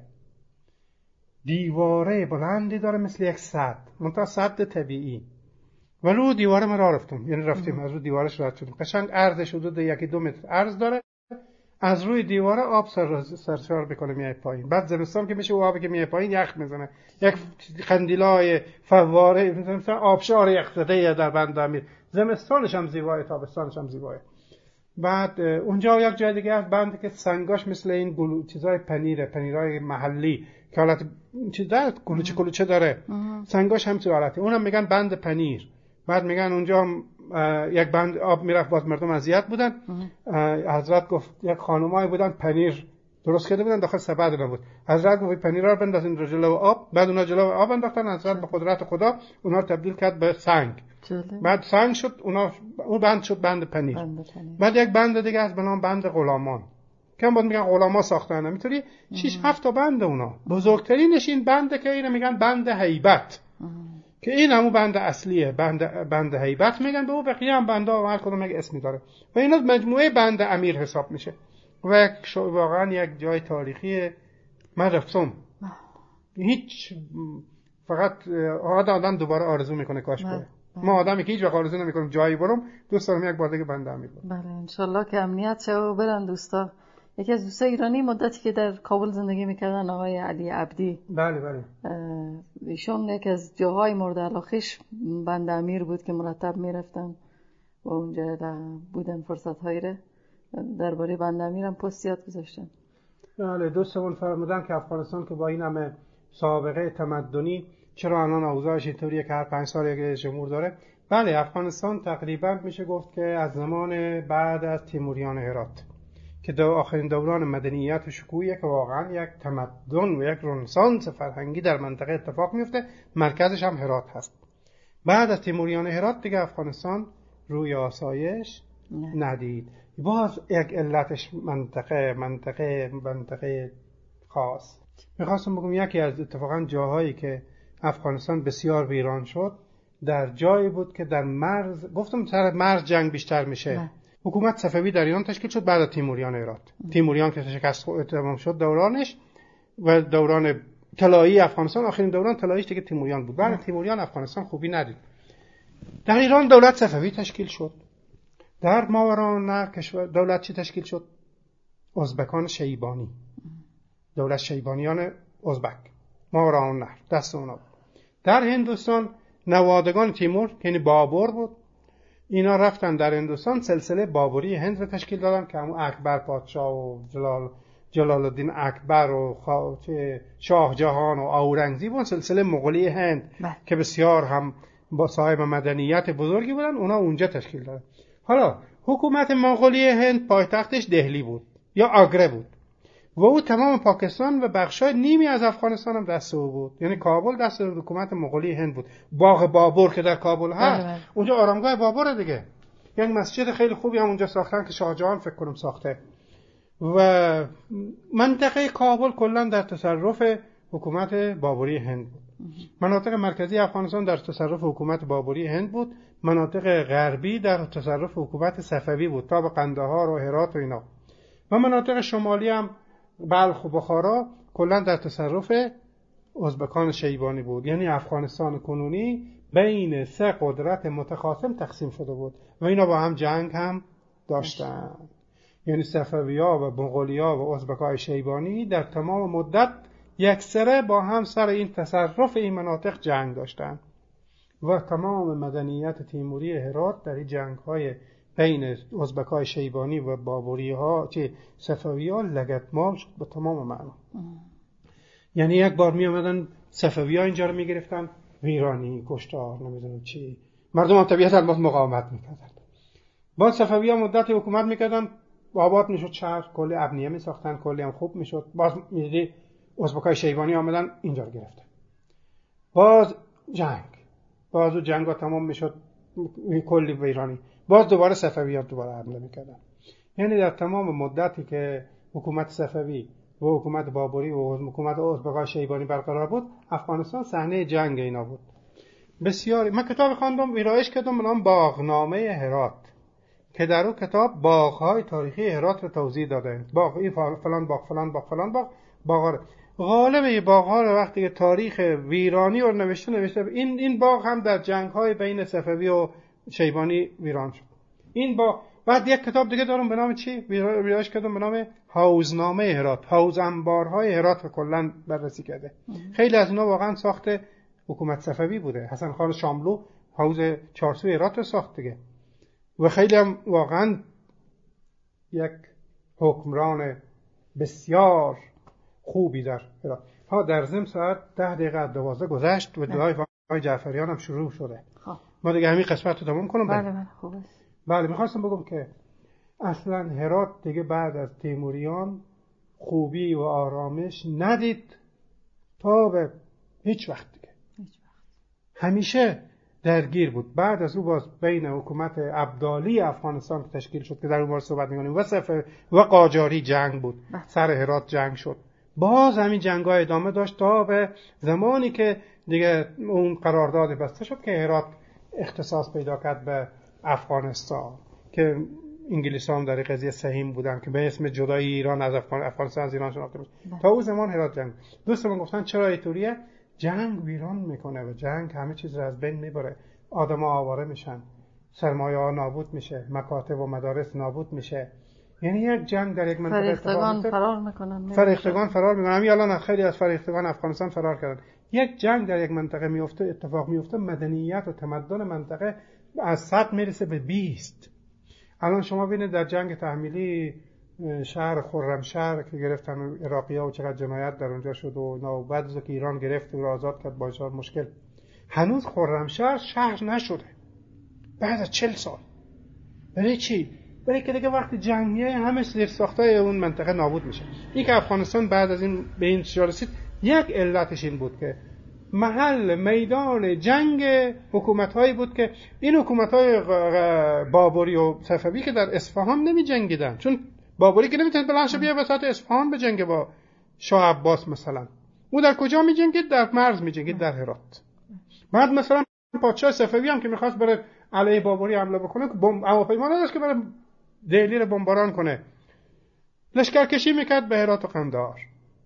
دیواره بلندی داره مثل یک سد، منتها سد طبیعی. و رو دیواره ما راه رفتیم، یعنی رفتیم از رو دیوارش رد شدیم. قشنگ عرضش حدود یکی دو متر عرض داره. از روی دیواره آب سر سرشار بکنه میای پایین. بعد زمستان که میشه و آبی که میای پایین یخ میزنه. یک خندیلای فواره مثلا آبشار یخزده در بند امیر. زمستانش هم زیباه، تابستانش هم زیباه. بعد اونجا یک جای دیگه هست بند که سنگاش مثل این گلو چیزای پنیره، پنیرای محلی که حالت چیز داره، کلوچه کلوچه داره. سنگاش هم تو حالته. اونم میگن بند پنیر. بعد میگن اونجا هم یک بند آب میرفت باز مردم اذیت بودن. حضرت گفت یک خانمایی بودن پنیر درست کرده بودن داخل سبد نبود. حضرت گفت پنیرا رو بندازین رو جلو آب. بعد اونا جلو آب انداختن. حضرت به قدرت خدا اونا رو تبدیل کرد به سنگ. بعد سنگ شد اونا، اون بند شد بند پنیر. بعد یک بند دیگه از به نام بند غلامان که بعد میگن غلاما ساختن. همینطوری شش هفت تا بند اونا. بزرگترینش این بنده که اینو میگن بند هیبت که این همون بند اصلیه، بند بند هیبت میگن به اون. بقیه هم بندا هر کدوم یک اسمی داره و اینا مجموعه بند امیر حساب میشه و یک واقعا یک جای تاریخی. من رفتم هیچ فقط آدم دوباره آرزو میکنه کاش بره. ما آدمی که هیچ وقت آرزو نمیکنیم جایی برم، دوست دارم یک بار دیگه بند امیر برم. بله ان شاء الله که امنیت شه و برن دوستا. یکی از دوستای ایرانی مدتی که در کابل زندگی میکردن آقای علی عبدی. بله بله. ایشون یک از جاهای مورد علاقهش بند امیر بود که مرتب میرفتن و اونجا بودن فرصت‌هایی را درباره بند امیر هم پستیات گذاشتن. بله دوستمون فرمودن که افغانستان که با این همه سابقه تمدنی چرا الان اوضاعش اینطوریه که هر پنج سال یک جمهور داره. بله افغانستان تقریبا میشه گفت که از زمان بعد از تیموریان هرات که در آخرین دوران مدنیت و شکوهیه که واقعا یک تمدن و یک رنسانس فرهنگی در منطقه اتفاق میفته. مرکزش هم هرات هست. بعد از تیموریان هرات دیگه افغانستان روی آسایش ندید. باز یک علتش منطقه منطقه منطقه خاص. میخواستم بگم یکی از اتفاقا جاهایی که افغانستان بسیار ویران شد در جایی بود که در مرز، گفتم سر مرز جنگ بیشتر میشه. نه. حکومت صفوی در ایران تشکیل شد بعد از تیموریان هرات. تیموریان که شکست تمام شد دورانش و دوران طلایی افغانستان، آخرین دوران طلاییش دیگه تیموریان بود. بعد تیموریان افغانستان خوبی ندید. در ایران دولت صفوی تشکیل شد. در ماورالنهر کشور دولت چی تشکیل شد؟ ازبکان شیبانی. دولت شیبانیان ازبک. ماورالنهر دست اونا بود. در هندوستان نوادگان تیمور که یعنی بابر بود. اینا رفتن در هندوستان سلسله بابری هند رو تشکیل دادن که همون اکبر پادشاه و جلال جلال الدین اکبر و شاه جهان و اورنگزیب و سلسله مغولی هند بله. که بسیار هم با صاحب مدنیت بزرگی بودن، اونا اونجا تشکیل دادن. حالا حکومت مغولی هند پایتختش دهلی بود یا آگره بود و او تمام پاکستان و بخشای نیمی از افغانستان هم دست او بود، یعنی کابل دست حکومت مغولی هند بود. باغ بابر که در کابل هست بله بله. اونجا آرامگاه بابر دیگه، یعنی مسجد خیلی خوبی هم اونجا ساختن که شاه جهان فکر کنم ساخته و منطقه کابل کلا در تصرف حکومت بابری هند بود. مناطق مرکزی افغانستان در تصرف حکومت بابری هند بود، مناطق غربی در تصرف حکومت صفوی بود تا به قندهار و هرات و اینا، و مناطق شمالی هم بلخ و بخارا کلا در تصرف ازبکان شیبانی بود. یعنی افغانستان کنونی بین سه قدرت متخاصم تقسیم شده بود و اینا با هم جنگ هم داشتن. یعنی صفوی‌ها و مغول‌ها و ازبکای شیبانی در تمام مدت یکسره با هم سر این تصرف این مناطق جنگ داشتن و تمام مدنیت تیموری هرات در این جنگ‌های بین ازبکای شیبانی و بابری‌ها چه صفوی‌ها لگدمال شد به تمام معنا. یعنی یک بار می اومدن صفوی‌ها اینجا رو می‌گرفتن، ویرانی، کشتار، نمیدونم چی، مردم هم طبیعتاً باز مقاومت می‌کردن. باز صفوی‌ها مدت حکومت می‌کردن، آباد میشد شهر، کلی ابنیه می‌ساختن، کلی هم خوب میشد. باز می‌دیدی ازبکای شیبانی آمدن اینجا رو گرفتن. باز جنگ، باز جنگ‌ها تمام میشد، کلی ویرانی. باز دوباره صفوی‌ها دوباره حمله می‌کردن. یعنی در تمام مدتی که حکومت صفوی و حکومت بابری و حکومت ازبکای شیبانی برقرار بود، افغانستان صحنه جنگ اینا بود. بسیار من کتاب خواندم، ویرایش کردم به نام باغنامه هرات که در اون کتاب باغ‌های تاریخی هرات رو توضیح داده. باغ این فلان باغ فلان باغ فلان باغ باغ‌ها غالب این باغ‌ها رو وقتی که تاریخ ویرانی رو نوشته نوشته این این باغ هم در جنگ‌های بین صفوی و شیبانی ویران شد. این باغ بعد یک کتاب دیگه دارم به نام چی؟ ویرایش کردم به نام حوضنامه هرات. حوض انبارهای هرات رو کلاً بررسی کرده. خیلی از اینا واقعاً ساخته حکومت صفوی بوده. حسن خان شاملو حوض چارسوی هرات رو ساخت دیگه. و خیلی هم واقعاً یک حکمران بسیار خوبی در هرات. ها در ضمن ساعت ده دقیقه دوازده گذشت و دعای فقای جعفریان هم شروع شده. خب ما دیگه همین قسمت رو تموم کنم. بله بله خوبه. بله میخواستم بگم که اصلا هرات دیگه بعد از تیموریان خوبی و آرامش ندید تا به هیچ وقت دیگه. هیچ وقت. همیشه درگیر بود. بعد از او باز بین حکومت ابدالی افغانستان که تشکیل شد که در اون بار صحبت می‌کنیم و صفر و قاجاری جنگ بود. سر هرات جنگ شد. باز همین جنگ‌ها ادامه داشت تا به زمانی که دیگه اون قرارداد بسته شد که هرات اختصاص پیدا کرد به افغانستان که انگلیس هم در قضیه سهیم بودن که به اسم جدایی ایران از افغانستان از ایران شناخته میشه. تا اون زمان هرات جنگ. دوستان گفتن چرا اینطوریه؟ جنگ ویران میکنه و جنگ همه چیز رو از بین میبره. آدم‌ها آواره میشن، سرمایه‌ها نابود میشه، مکاتب و مدارس نابود میشه. یعنی یک جنگ در یک منطقه فرهیختگان فرار میکنن. فرهیختگان فرار میکنن. همین الان خیلی از فرهیختگان افغانستان فرار کردن. یک جنگ در یک منطقه میفته، اتفاق میفته، مدنیت و تمدن منطقه از صد میرسه به بیست. الان شما ببینید در جنگ تحمیلی شهر خرمشهر که گرفتن عراقی‌ها و چقدر جنایت در اونجا شد و بعد از که ایران گرفت و آزاد کرد با بسیار مشکل، هنوز خرمشهر شهر نشده بعد از چهل سال. برای چی؟ برای که دیگه وقتی جنگ میاد همه زیرساختای اون منطقه نابود میشه. این که افغانستان بعد از این به این جا رسید، یک علتش این بود که محل میدان جنگ حکومت‌هایی بود که این حکومت‌های بابری و صفوی که در اصفهان نمی جنگیدن، چون بابری که نمیتونه بلند شه بیا وسط اصفهان بجنگه با شاه عباس مثلا. او در کجا می جنگید؟ در مرز می جنگید، در هرات. بعد مثلا پادشاه صفوی هم که می‌خواست بره علیه بابری حمله بکنه که بمب هواپیما نداشت که بره دهلی رو بمباران کنه، لشکرکشی میکرد به هرات و قندهار.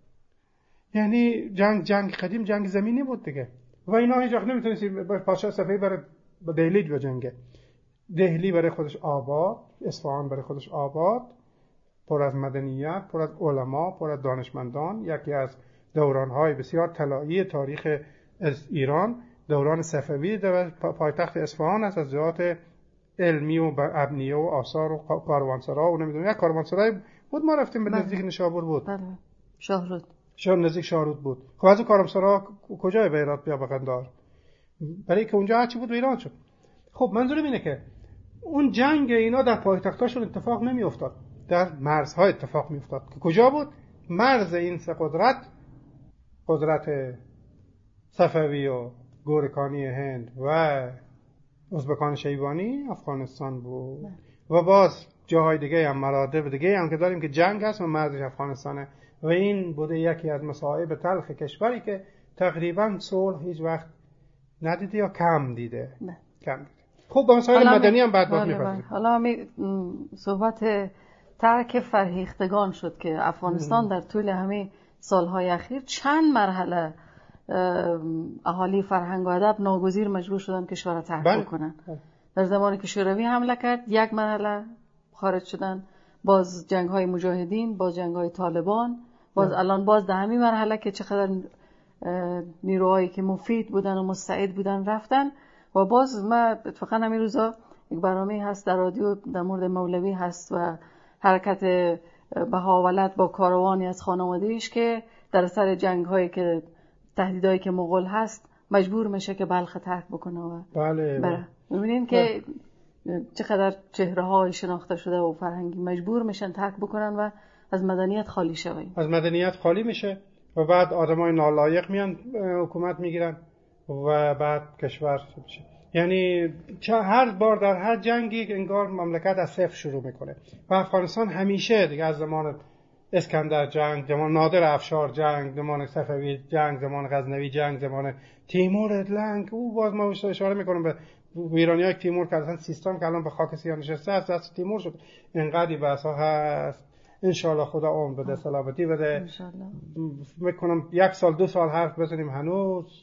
یعنی جنگ جنگ قدیم جنگ زمینی بود دیگه و اینا هیچ وقت نمیتونست پادشاه صفوی بره با دهلی بجنگه. دهلی برای خودش آباد، اصفهان برای خودش آباد، پر از مدنیت، پر از علما، پر از دانشمندان. یکی از دوران‌های بسیار طلایی تاریخ ایران دوران صفوی در پایتخت اصفهان است. از جهات علمی و ابنیه و آثار و کاروانسرا و نمیدونم یک کاروانسرای بود ما رفتیم به نزدیک نشابور بود. بله. شاهرود. شاه نزدیک شاهرود بود. خب از اون کاروانسرا کجای به هرات بیا به قندهار؟ برای که اونجا هرچی بود ویران شد. خب منظورم اینه که اون جنگ اینا در پایتختاشون اتفاق نمی افتاد، در مرزها اتفاق می افتاد که کجا بود؟ مرز این سه قدرت، قدرت صفوی و گورکانی هند و ازبکان شیبانی افغانستان بود. و باز جاهای دیگه هم مراتب دیگه هم که داریم که جنگ هست و مرزش افغانستانه و این بوده یکی از مصائب تلخ کشوری که تقریبا صلح هیچ وقت ندیده یا کم دیده. نه. کم دیده. خب با مسائل مدنی هم بعد باید می‌پردازیم. حالا همین صحبت ترک فرهیختگان شد که افغانستان در طول همه سالهای اخیر چند مرحله اهالی فرهنگ و ادب ناگزیر مجبور شدن کشور را ترک بکنن. در زمانی که شوروی حمله کرد یک مرحله خارج شدن، باز جنگ‌های مجاهدین، باز جنگ‌های طالبان، باز الان باز در همین مرحله که چقدر نیروهایی که مفید بودن و مستعد بودن رفتن. و باز ما اتفاقا همین روزا یک برنامه هست در رادیو در مورد مولوی هست و حرکت بهاولت با کاروانی از خانواده‌اش که در اثر جنگ‌هایی که تهدیدایی که مغول هست مجبور میشه که بلخ ترک بکنه و بله بله. می‌بینین که چقدر چهره‌های شناخته شده و فرهنگی مجبور میشن ترک بکنن و از مدنیت خالی شوند. از مدنیت خالی میشه و بعد آدمای نالایق میان حکومت میگیرن و بعد کشور میشه. یعنی هر بار در هر جنگی انگار مملکت از صفر شروع میکنه و افغانستان همیشه دیگه از زمان اسکندر جنگ، زمان نادر افشار جنگ، زمان صفوی جنگ، زمان غزنوی جنگ، زمان تیمور لنگ، او باز ما اشاره میکنم به ایرانیای تیمور که اصلا سیستان که الان به خاک سیاه نشسته است دست تیمور شد. اینقدر بحثا هست. انشالله خدا عمر بده، سلامتی بده. انشالله. میکنم یک سال دو سال حرف بزنیم هنوز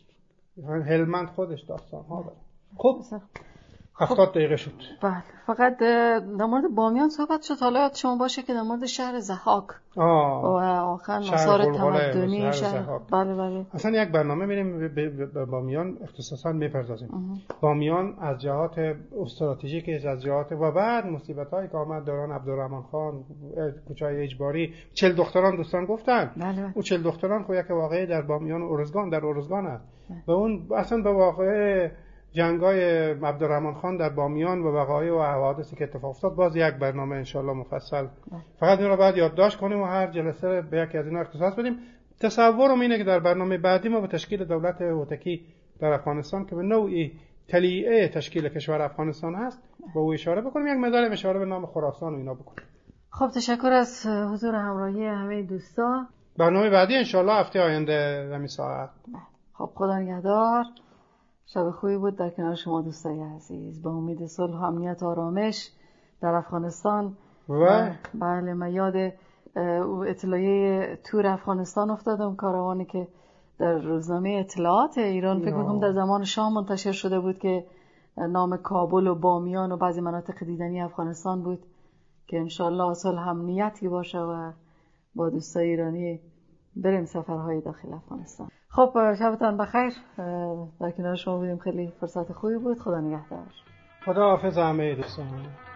هلمند خودش داستان ها داره. خب هفتاد دقیقه شد. بله. فقط در مورد بامیان صحبت شد. حالا یاد شما باشه که در مورد شهر ضحاک و آخر مسار تمدنی شهر. بله بله. اصلا یک برنامه میریم به بامیان اختصاصا میپردازیم. بامیان از جهات استراتژیک، از جهات و بعد مصیبت‌هایی که آمد دوران عبدالرحمن خان، کوچه‌های اجباری، چهل دختران دوستان گفتن. بله. او چهل دختران خو یک واقعه در بامیان و ارزگان در ارزگان است. و اون اصلا به واقعه جنگای عبدالرحمن خان در بامیان و وقایع و حوادثی که اتفاق افتاد باز یک برنامه انشالله مفصل. فقط این رو بعد یادداشت کنیم و هر جلسه به یکی از اینا اختصاص بدیم. تصورم اینه که در برنامه بعدی ما به تشکیل دولت هوتکی در افغانستان که به نوعی تلیعه تشکیل کشور افغانستان هست با او اشاره بکنیم، یک مقدار اشاره به نام خراسان و اینا بکنیم. خب تشکر از حضور همراهی همه دوستا. برنامه بعدی انشالله هفته آینده همین ساعت. خب خدا نگهدار. شب خوبی بود در کنار شما دوستای عزیز. با امید صلح و امنیت و آرامش در افغانستان. و بله من یاد اطلاعیه تور افغانستان افتادم، کاروانی که در روزنامه اطلاعات ایران فکر می‌کنم در زمان شاه منتشر شده بود که نام کابل و بامیان و بعضی مناطق دیدنی افغانستان بود که انشالله صلح امنیتی باشه و با دوستای ایرانی بریم سفرهای داخل افغانستان. خب شبتان بخیر. در کنار شما بودیم، خیلی فرصت خوبی بود. خدا نگهدار. خدا حافظ همه دوستان.